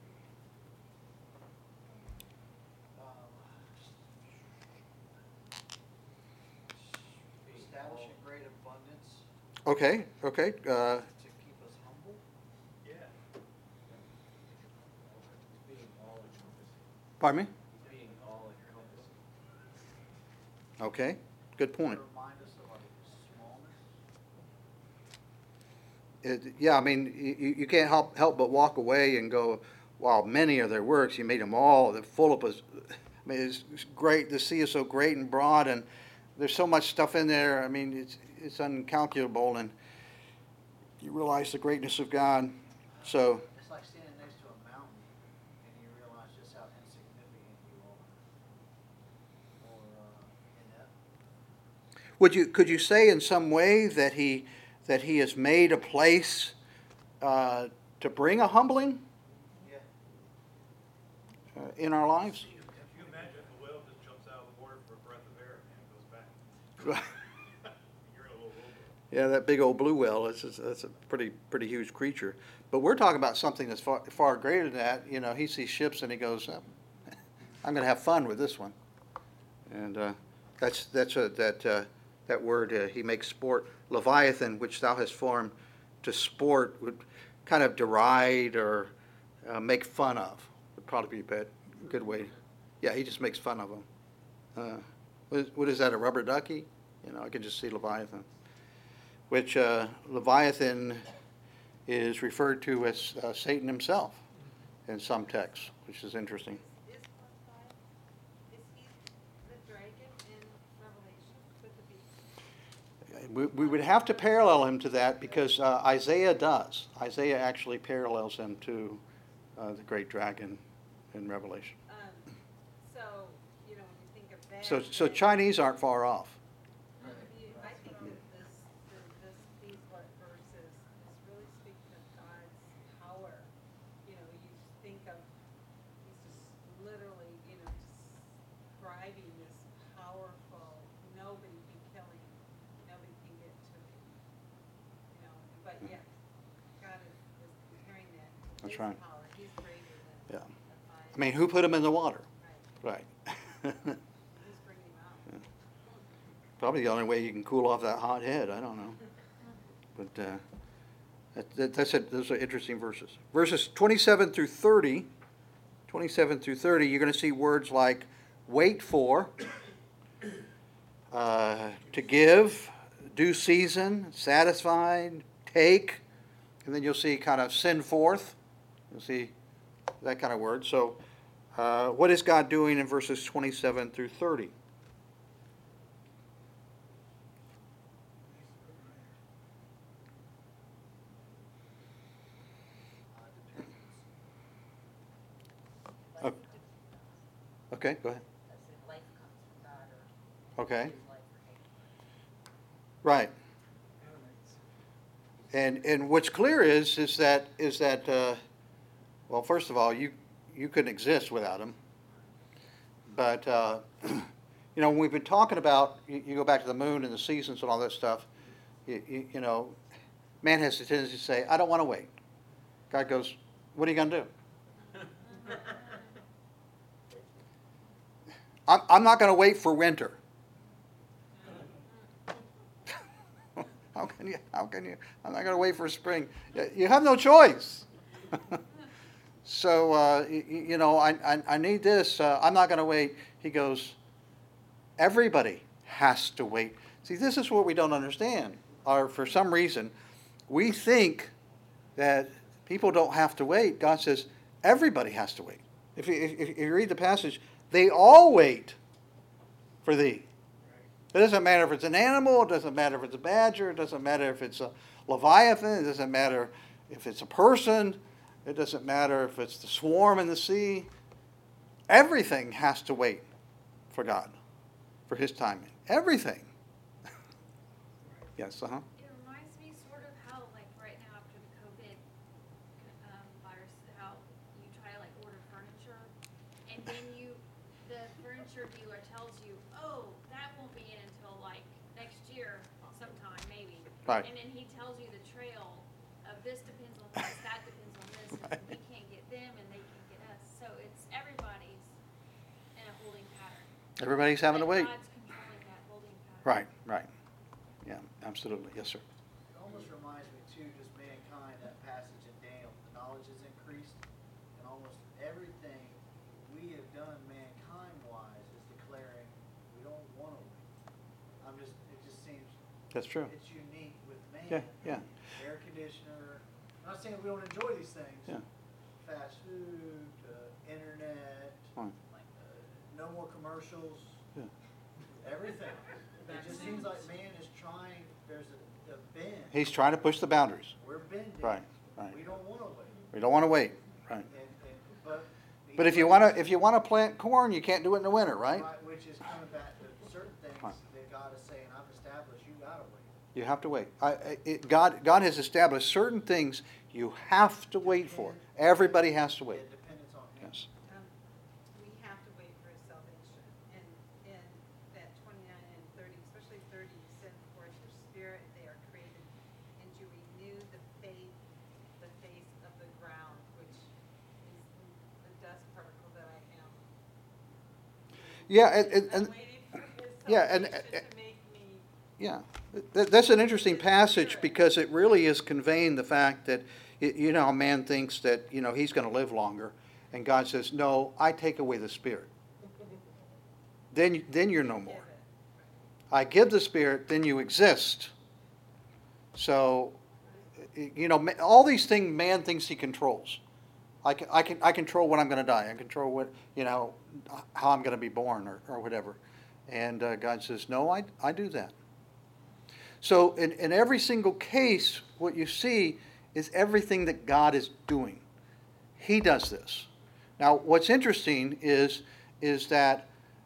Speaker 6: Establish a great abundance
Speaker 1: Okay, okay. Uh,
Speaker 6: to keep us humble.
Speaker 5: Yeah.
Speaker 7: He's being all encompassing.
Speaker 1: pardon me?
Speaker 7: He's being all encompassing.
Speaker 1: Okay, good point.
Speaker 6: To remind us of our smallness.
Speaker 1: It, yeah, I mean, you, you can't help help but walk away and go, wow, many are their works. You made them all. They're full of us. I mean, it's, it's great. The sea is so great and broad, and there's so much stuff in there. I mean, it's it's uncalculable, and you realize the greatness of God. So,
Speaker 6: It's like standing next to a mountain and you realize just how insignificant you are. Or uh, inept.
Speaker 1: would you could you say in some way that he that he has made a place uh, to bring a humbling
Speaker 6: Yeah.
Speaker 1: uh, in our lives?
Speaker 5: If you imagine if a whale just jumps out of the water for a breath of air and goes back. You're in a little rowboat.
Speaker 1: Yeah, that big old blue whale, that's, just- that's a pretty, pretty huge creature. But we're talking about something that's far, far greater than that. You know, he sees ships and he goes, "Oh, I'm going to have fun with this one." And uh, that's, that's a, that, uh, that word, uh, he makes sport. Leviathan, which thou hast formed to sport, would kind of deride or uh, make fun of. Would probably be a bad, good way. Yeah, he just makes fun of them. Uh, what, is, what is that, a rubber ducky? You know, I can just see Leviathan. Which uh, Leviathan is referred to as uh, Satan himself in some texts, which is interesting.
Speaker 2: Is Leviathan, is he the dragon in Revelation with the beast?
Speaker 1: We, we would have to parallel him to that because uh, Isaiah does. Isaiah actually parallels him to uh, the great dragon in Revelation.
Speaker 2: Um, so, you know, when you think of that.
Speaker 1: So, so
Speaker 2: then-
Speaker 1: Chinese aren't far off.
Speaker 2: you- I think that this, that this, these what verses is really speaking of God's power. You know, you think of, he's just literally, you know, describing this powerful, nobody can kill him, nobody can get to him. You know, but yet, God is, is comparing that to
Speaker 1: That's
Speaker 2: his
Speaker 1: right.
Speaker 2: power, he's greater
Speaker 1: Yeah.
Speaker 2: than the fire.
Speaker 1: I mean, who put him in the water?
Speaker 2: Right,
Speaker 1: Right.
Speaker 2: he's bringing him out.
Speaker 1: Probably the only way you can cool off that hot head. I don't know. But uh, that, that, that's it. Those are interesting verses. Verses twenty-seven through thirty. twenty-seven through thirty, you're going to see words like wait for, uh, to give, due season, satisfied, take, and then you'll see kind of send forth. You'll see that kind of word. So, uh, what is God doing in verses twenty-seven through thirty?
Speaker 6: Uh, dependence.
Speaker 1: Oh. Okay, go ahead.
Speaker 8: As if life comes from God or
Speaker 1: Okay,
Speaker 8: his life or hate.
Speaker 1: right. And and what's clear is is that is that uh, well, first of all, you you couldn't exist without him. But uh, you know, when we've been talking about, you, you go back to the moon and the seasons and all that stuff. You, you, you know, man has the tendency to say, "I don't want to wait." God goes, "What are you going to do?" I'm I'm not going to wait for winter. How can you? How can you? I'm not going to wait for spring. You have no choice. So uh, you, you know, I, I I need this. Uh, I'm not going to wait. He goes. Everybody has to wait. See, this is what we don't understand. Or for some reason, we think that people don't have to wait. God says everybody has to wait. If you, if, if you read the passage, they all wait for thee. It doesn't matter if it's an animal, it doesn't matter if it's a badger, it doesn't matter if it's a leviathan, it doesn't matter if it's a person, it doesn't matter if it's the swarm in the sea. Everything has to wait for God, for his timing. Everything. Yes, uh-huh.
Speaker 2: It reminds me sort of how, like, right now after the COVID,
Speaker 9: temperature viewer tells you, oh, that won't be in until like next year sometime, maybe.
Speaker 1: Right.
Speaker 9: And then he tells you the trail of this depends on this, that depends on this, and we can't get them and they can't get us. So it's everybody's in a holding pattern.
Speaker 1: Everybody's having to
Speaker 9: But
Speaker 1: wait.
Speaker 9: God's controlling that holding pattern.
Speaker 1: Right, right. Yeah, absolutely. Yes, sir.
Speaker 6: It almost reminds me too, just mankind, that passage in Daniel, the knowledge is increased, and almost everything we have done mankind-wise is declaring we don't want to wait. I'm just, it just seems,
Speaker 1: That's true.
Speaker 6: it's unique with man.
Speaker 1: Yeah, yeah.
Speaker 6: Air conditioner, I'm not saying we don't enjoy these things.
Speaker 1: Yeah.
Speaker 6: Fast food, uh, internet,
Speaker 1: Right.
Speaker 6: like, uh, no more commercials,
Speaker 1: Yeah.
Speaker 6: everything. It just seems like man is trying, there's a, a bend.
Speaker 1: He's trying to push the boundaries.
Speaker 6: We're bending.
Speaker 1: Right, right.
Speaker 6: We don't wanna wait.
Speaker 1: We don't want to wait. Right.
Speaker 6: And, and, but.
Speaker 1: But if you want to, if you want to plant corn, you can't do it in the winter, right?
Speaker 6: Which is coming back to certain things
Speaker 1: Right.
Speaker 6: that God is saying, I've established, you gotta wait.
Speaker 1: You have to wait. I, I- it, God, God has established certain things you have to wait for. Everybody has to wait.
Speaker 6: It depends on him.
Speaker 1: Yes.
Speaker 2: Um, we have to wait for his salvation. And in that twenty-nine and thirty, especially thirty, you said, for your spirit, they are created, and you renew the faith, the face of the ground, which is the dust particle that I am.
Speaker 1: Yeah, and, and,
Speaker 2: I'm
Speaker 1: and
Speaker 2: waiting for his
Speaker 1: yeah, and-
Speaker 2: salvation to make me.
Speaker 1: yeah, Th- that's an interesting passage because it really is conveying the fact that, y- you know, a man thinks that, you know, he's going to live longer. And God says, no, I take away the spirit. Then, you- then you're no
Speaker 2: Give
Speaker 1: more.
Speaker 2: it.
Speaker 1: I give the spirit, then you exist. So, y- you know, ma- all these things man thinks he controls. I can, I can, I control when I'm going to die. I control what, you know, how I'm going to be born or, or whatever. And uh, God says, no, I, I do that. So in, in every single case, what you see is everything that God is doing. He does this. Now, what's interesting is, is that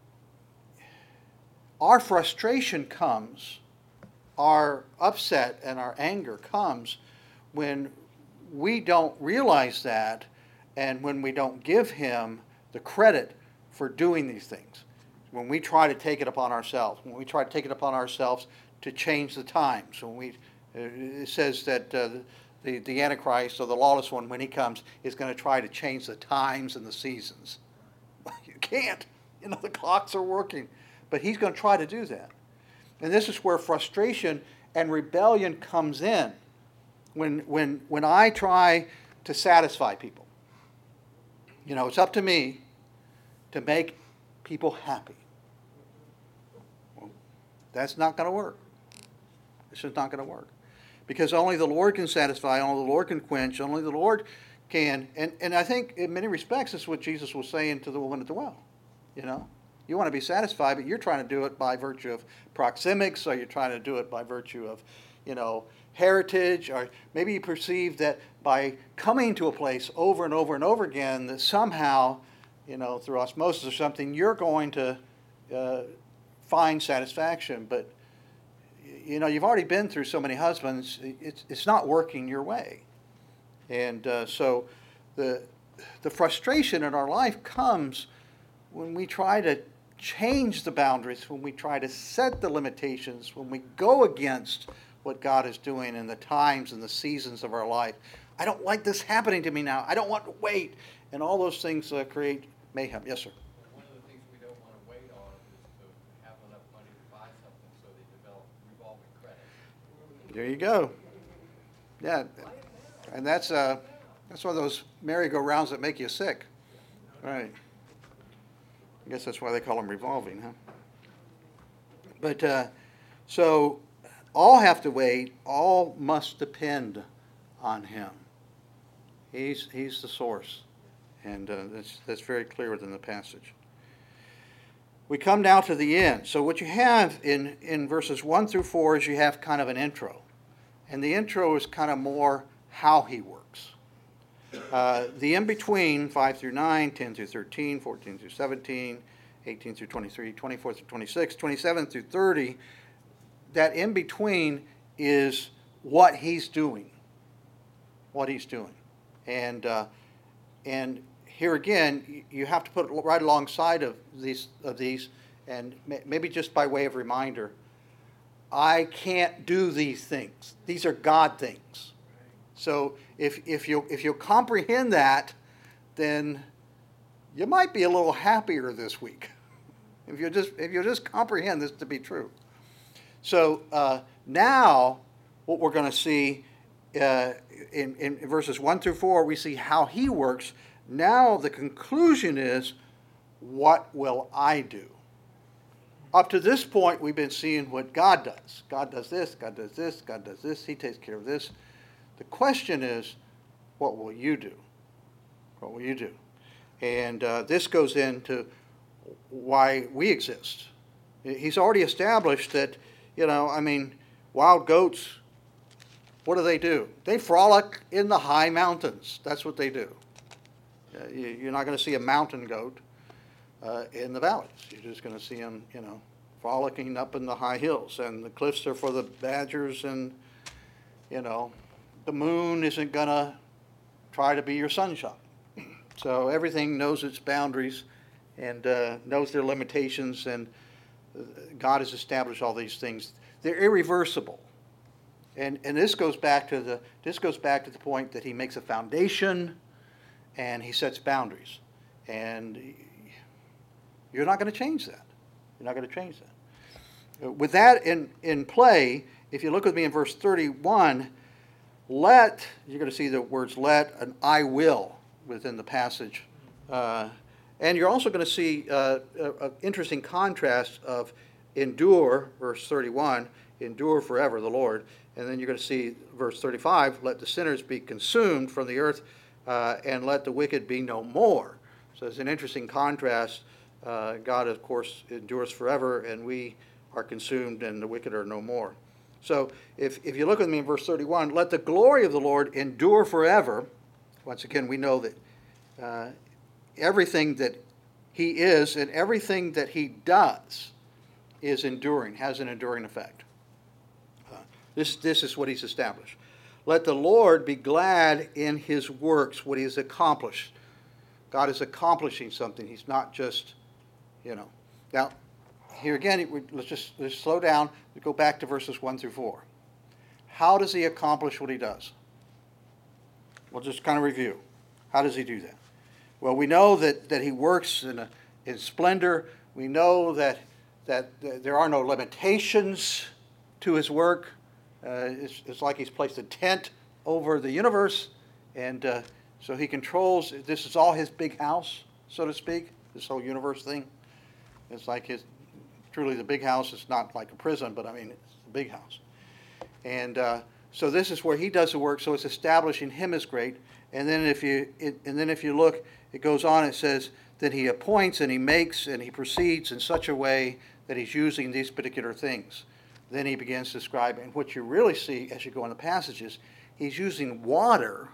Speaker 1: our frustration comes, our upset and our anger comes when we don't realize that and when we don't give him the credit for doing these things. When we try to take it upon ourselves, when we try to take it upon ourselves to change the times, when we, uh, it says that uh, the, the Antichrist or the lawless one, when he comes, is going to try to change the times and the seasons. You can't. You know, the clocks are working. But he's going to try to do that. And this is where frustration and rebellion comes in. When, when, when I try to satisfy people. You know, it's up to me to make people happy. Well, that's not going to work. This is not going to work. Because only the Lord can satisfy, only the Lord can quench, only the Lord can. And, and I think in many respects, this is what Jesus was saying to the woman at the well. You know, you want to be satisfied, but you're trying to do it by virtue of proxemics, or you're trying to do it by virtue of, you know, heritage, or maybe you perceive that by coming to a place over and over and over again, that somehow, you know, through osmosis or something, you're going to uh, find satisfaction. But, you know, you've already been through so many husbands, it's, it's not working your way. And uh, so the, the frustration in our life comes when we try to change the boundaries, when we try to set the limitations, when we go against what God is doing in the times and the seasons of our life. I don't like this happening to me now. I don't want to wait. And all those things uh, create mayhem. Yes, sir.
Speaker 7: One of the things we don't want to wait on is to have enough money to buy something, so they develop revolving credit.
Speaker 1: There you go. Yeah. And that's, uh, that's one of those merry-go-rounds that make you sick. Right. I guess that's why they call them revolving, huh? But, uh, so, all have to wait. All must depend on him. He's, he's the source. And uh, that's, that's very clear within the passage. We come now to the end. So what you have in, in verses one through four is you have kind of an intro. And the intro is kind of more how he works. Uh, the in-between, five through nine, ten through thirteen, fourteen through seventeen, eighteen through twenty-three, twenty-four through twenty-six, twenty-seven through thirty, that in-between is what he's doing. What he's doing. And, uh, and here again, y- you have to put it right alongside of these, of these, and ma- maybe just by way of reminder, I can't do these things. These are God things. So if, if you if you comprehend that, then you might be a little happier this week. If you just if you just comprehend this to be true. So uh, now what we're going to see uh, in, in verses one through four, we see how he works. Now the conclusion is, what will I do? Up to this point, we've been seeing what God does. God does this, God does this, God does this, he takes care of this. The question is, what will you do? What will you do? And uh, this goes into why we exist. He's already established that, you know, I mean, wild goats, what do they do? They frolic in the high mountains. That's what they do. Uh, you, you're not going to see a mountain goat uh, in the valleys. You're just going to see them, you know, frolicking up in the high hills. And the cliffs are for the badgers, and, you know, the moon isn't going to try to be your sunshine. So everything knows its boundaries and uh, knows their limitations, and God has established all these things. They're irreversible. And and this goes back to the this goes back to the point that he makes a foundation and he sets boundaries. And you're not going to change that. You're not going to change that. With that in, in play, if you look with me in verse thirty-one, let, you're going to see the words let and I will within the passage. Uh, and you're also going to see uh, an interesting contrast of endure, verse thirty-one, endure forever, the Lord. And then you're going to see verse thirty-five, let the sinners be consumed from the earth, uh, and let the wicked be no more. So it's an interesting contrast. Uh, God, of course, endures forever, and we are consumed, and the wicked are no more. So if, if you look at me in verse thirty-one, let the glory of the Lord endure forever. Once again, we know that uh, everything that he is and everything that he does is enduring, has an enduring effect. Uh, this, this is what he's established. Let the Lord be glad in his works, what he has accomplished. God is accomplishing something. He's not just, you know. Now, here again, let's just let's slow down. We go back to verses one through four. How does he accomplish what he does? We'll just kind of review. How does he do that? Well, we know that, that he works in, a, in splendor. We know that, that there are no limitations to his work. Uh, it's, it's like he's placed a tent over the universe, and uh, so he controls. This is all his big house, so to speak, this whole universe thing. It's like his, truly the big house. It's not like a prison, but I mean, it's the big house. And uh, so this is where he does the work, so it's establishing him as great. And then if you it, and then if you look, it goes on, it says that he appoints and he makes and he proceeds in such a way that he's using these particular things. Then he begins to describe, and what you really see as you go in the passages, he's using water,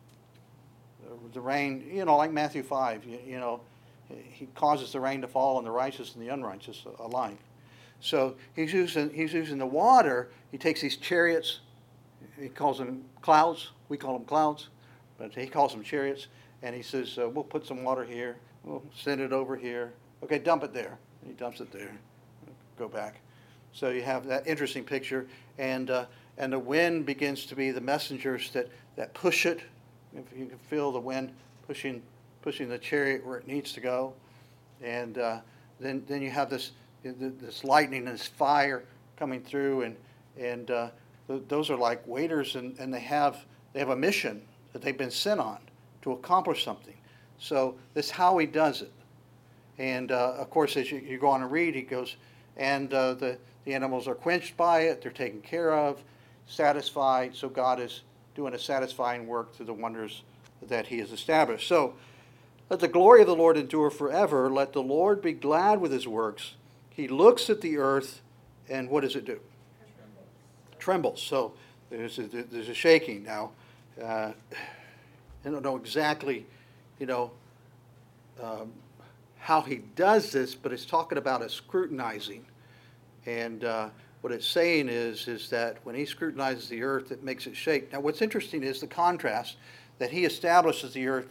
Speaker 1: the rain, you know, like Matthew five, you, you know, he causes the rain to fall on the righteous and the unrighteous alike. So he's using he's using the water. He takes these chariots, he calls them clouds, we call them clouds, but he calls them chariots, and he says, uh, we'll put some water here, we'll send it over here. Okay, dump it there. And he dumps it there. Go back. So you have that interesting picture, and uh, and the wind begins to be the messengers that, that push it. If you can feel the wind pushing pushing the chariot where it needs to go, and uh, then then you have this this lightning and this fire coming through, and and uh, th- those are like waiters, and, and they have they have a mission that they've been sent on to accomplish something. So this is how he does it. And uh, of course, as you, you go on and read, he goes, and uh, the, the animals are quenched by it, they're taken care of, satisfied. So God is doing a satisfying work through the wonders that he has established. So let the glory of the Lord endure forever. Let the Lord be glad with his works. He looks at the earth, and what does it do? Trembles. So there's a, there's a shaking. Now, uh, I don't know exactly, you know, um, how he does this, but it's talking about a scrutinizing. And uh, what it's saying is, is that when he scrutinizes the earth, it makes it shake. Now, what's interesting is the contrast that he establishes the earth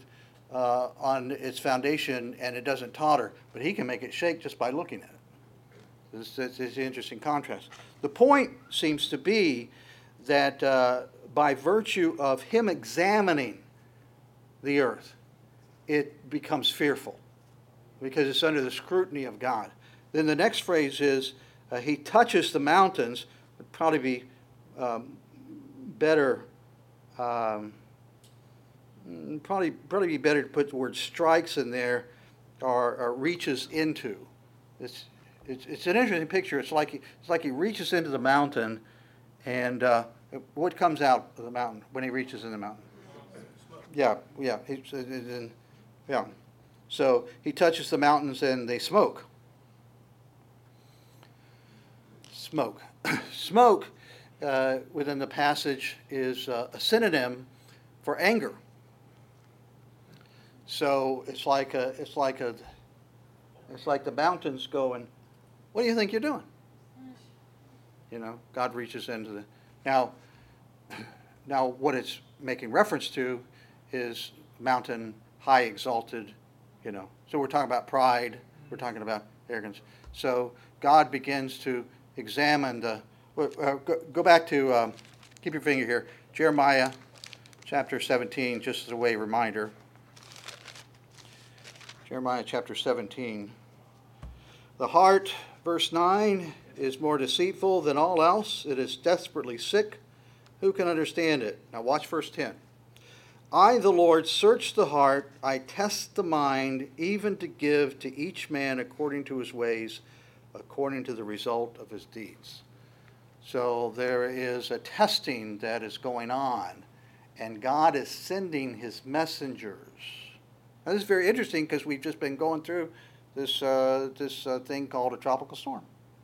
Speaker 1: uh, on its foundation and it doesn't totter, but he can make it shake just by looking at it. It's, it's, it's an interesting contrast. The point seems to be that uh, by virtue of him examining the earth, it becomes fearful because it's under the scrutiny of God. Then the next phrase is, uh, he touches the mountains. Would probably be um, better, um, probably probably be better to put the word strikes in there, or, or reaches into. It's, it's it's an interesting picture. It's like he, it's like he reaches into the mountain, and uh, what comes out of the mountain when he reaches in the mountain? Yeah, yeah, it's, it's, it's, yeah. So he touches the mountains and they smoke. Smoke. Smoke uh, within the passage is uh, a synonym for anger. So it's like a, it's like a, it's like the mountains going, what do you think you're doing? You know, God reaches into the, now, now what it's making reference to is mountain high exalted, you know. So we're talking about pride, we're talking about arrogance. So God begins to examine the, uh, go, go back to, um, keep your finger here, Jeremiah chapter seventeen, just as a way reminder. Jeremiah chapter seventeen. The heart, verse nine, is more deceitful than all else. It is desperately sick. Who can understand it? Now watch verse ten. I, the Lord, search the heart. I test the mind, even to give to each man according to his ways, according to the result of his deeds. So there is a testing that is going on, and God is sending his messengers. Now, this is very interesting because we've just been going through this uh, this uh, thing called a tropical storm.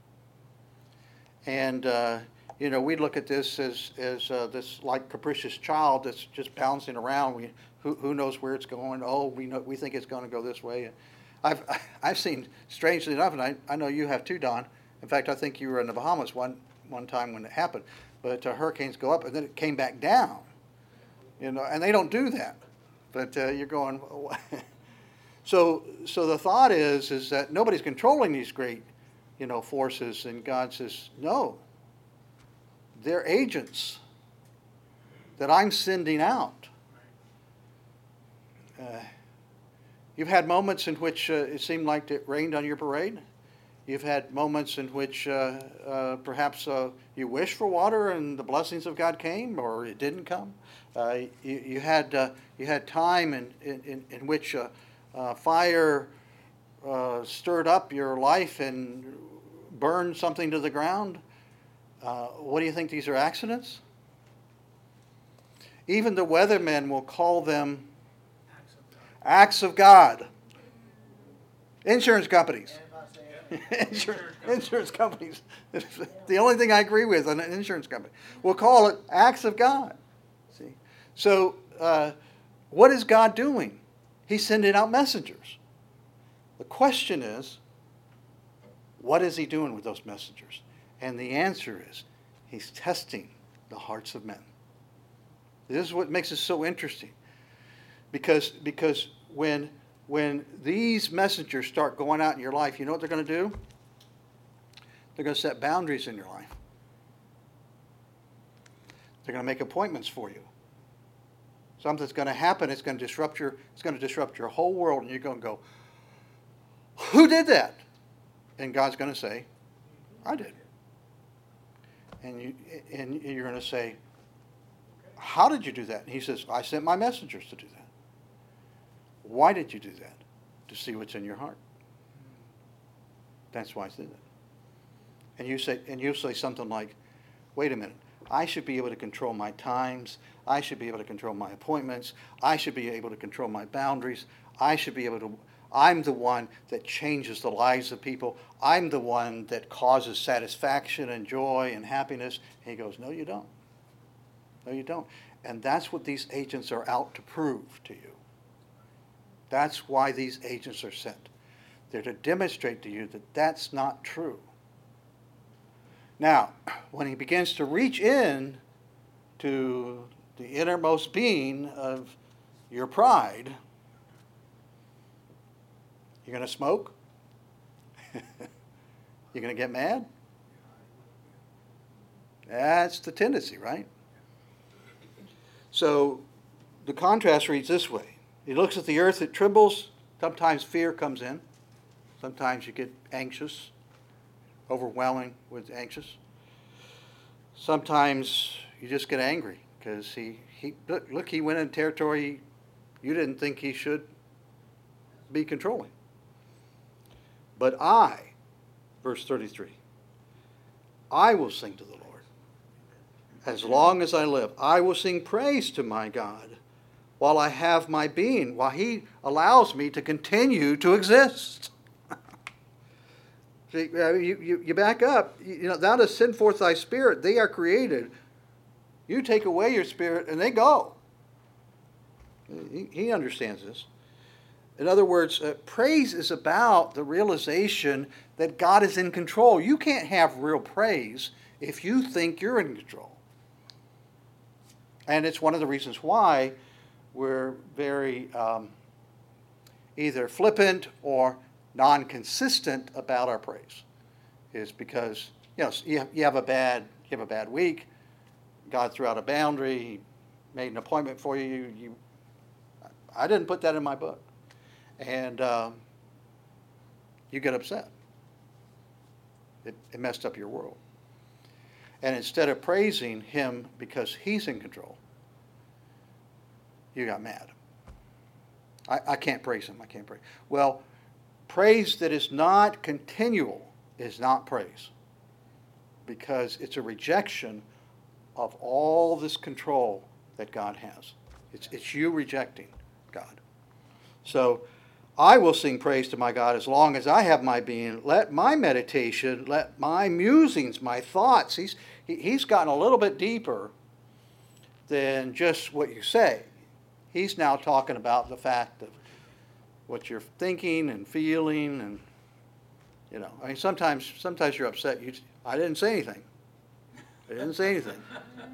Speaker 1: And, uh, you know, we look at this as, as uh, this like capricious child that's just bouncing around. We, who, who knows where it's going? Oh, we know we think it's going to go this way. I've I've seen, strangely enough, and I, I know you have too, Don. In fact, I think you were in the Bahamas one, one time when it happened. But uh, hurricanes go up and then it came back down. You know, and they don't do that. But uh, you're going, so so the thought is is that nobody's controlling these great, you know, forces, and God says, no, they're agents that I'm sending out. Uh, you've had moments in which uh, it seemed like it rained on your parade. You've had moments in which uh, uh, perhaps uh, you wished for water and the blessings of God came, or it didn't come. Uh, you, you had uh, you had time in in, in which uh, uh, fire uh, stirred up your life and burned something to the ground. Uh, what do you think? These are accidents? Even the weathermen will call them acts of God. Insurance companies. Insurance, insurance companies. The only thing I agree with on an insurance company. We'll call it acts of God. See, so uh, what is God doing? He's sending out messengers. The question is, what is he doing with those messengers? And the answer is, he's testing the hearts of men. This is what makes it so interesting. Because, because when, when these messengers start going out in your life, you know what they're going to do? They're going to set boundaries in your life. They're going to make appointments for you. Something's going to happen. It's going to disrupt your, it's going to disrupt your whole world, and you're going to go, who did that? And God's going to say, I did. And, you, and you're going to say, how did you do that? And he says, I sent my messengers to do that. Why did you do that? To see what's in your heart. That's why I did it. And you say, and you say something like, wait a minute, I should be able to control my times. I should be able to control my appointments. I should be able to control my boundaries. I should be able to, I'm the one that changes the lives of people. I'm the one that causes satisfaction and joy and happiness. And he goes, no, you don't. No, you don't. And that's what these agents are out to prove to you. That's why these agents are sent. They're to demonstrate to you that that's not true. Now, when he begins to reach in to the innermost being of your pride, You're going to smoke? You're going to get mad? That's the tendency, right? So the contrast reads this way. He looks at the earth, it trembles. Sometimes fear comes in. Sometimes you get anxious, overwhelming with anxious. Sometimes you just get angry because he, he look, look, he went in territory you didn't think he should be controlling. But I, verse thirty-three, I will sing to the Lord. As long as I live, I will sing praise to my God while I have my being, while he allows me to continue to exist. See, you, you, you back up. You know, thou dost send forth thy spirit. They are created. You take away your spirit and they go. He, he understands this. In other words, uh, praise is about the realization that God is in control. You can't have real praise if you think you're in control. And it's one of the reasons why we're very um, either flippant or non-consistent about our praise. Is because, you know, you have, you have a bad you have a bad week. God threw out a boundary. He made an appointment for you. You, you I didn't put that in my book, and um, you get upset. It, it messed up your world. And instead of praising him because he's in control, you got mad. I, I can't praise him. I can't praise. Well, praise that is not continual is not praise, because it's a rejection of all this control that God has. It's, it's you rejecting God. So I will sing praise to my God as long as I have my being. Let my meditation, let my musings, my thoughts, he's, he, he's gotten a little bit deeper than just what you say. He's now talking about the fact of what you're thinking and feeling, and, you know, I mean, sometimes, sometimes you're upset. You, I didn't say anything. I didn't say anything.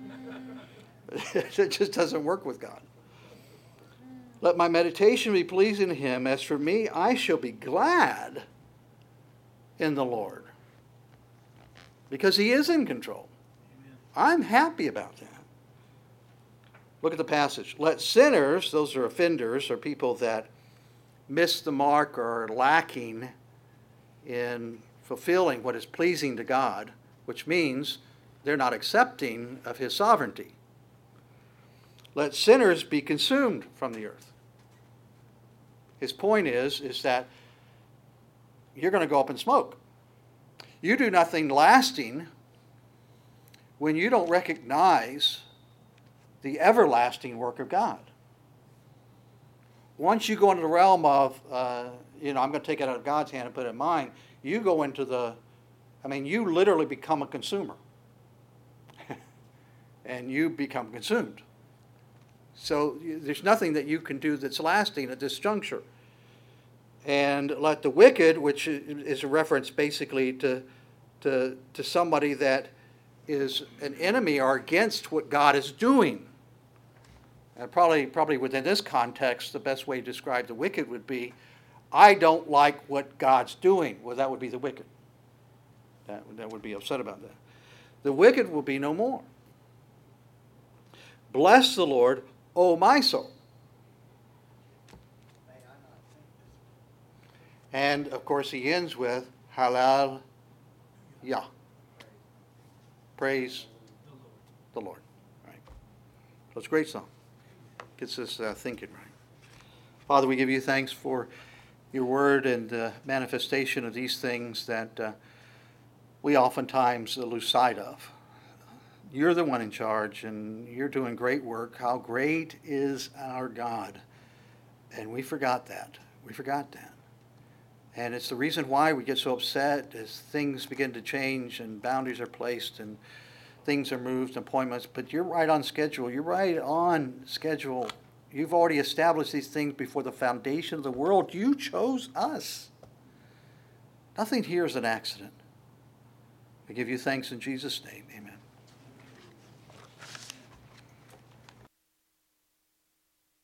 Speaker 1: It just doesn't work with God. Let my meditation be pleasing to him. As for me, I shall be glad in the Lord, because he is in control. Amen. I'm happy about that. Look at the passage. Let sinners, those are offenders, or people that miss the mark or are lacking in fulfilling what is pleasing to God, which means they're not accepting of his sovereignty. Let sinners be consumed from the earth. His point is, is that you're going to go up in smoke. You do nothing lasting when you don't recognize the everlasting work of God. Once you go into the realm of, uh, you know, I'm going to take it out of God's hand and put it in mine, you go into the, I mean, you literally become a consumer. And you become consumed. So there's nothing that you can do that's lasting at this juncture. And let the wicked, which is a reference basically to, to, to somebody that is an enemy or against what God is doing. And probably, probably within this context, the best way to describe the wicked would be, I don't like what God's doing. Well, that would be the wicked. That, that would be upset about that. The wicked will be no more. Bless the Lord, O my soul.
Speaker 6: May I not think this.
Speaker 1: And, of course, he ends with Halal Yah. Praise the Lord. Right. So it's a great song. Gets us uh, thinking right. Father, we give you thanks for your word and the manifestation of these things that uh, we oftentimes lose sight of. You're the one in charge, and you're doing great work. How great is our God. And we forgot that. We forgot that. And it's the reason why we get so upset as things begin to change and boundaries are placed and things are moved, appointments. But you're right on schedule. You're right on schedule. You've already established these things before the foundation of the world. You chose us. Nothing here is an accident. I give you thanks in Jesus' name. Amen.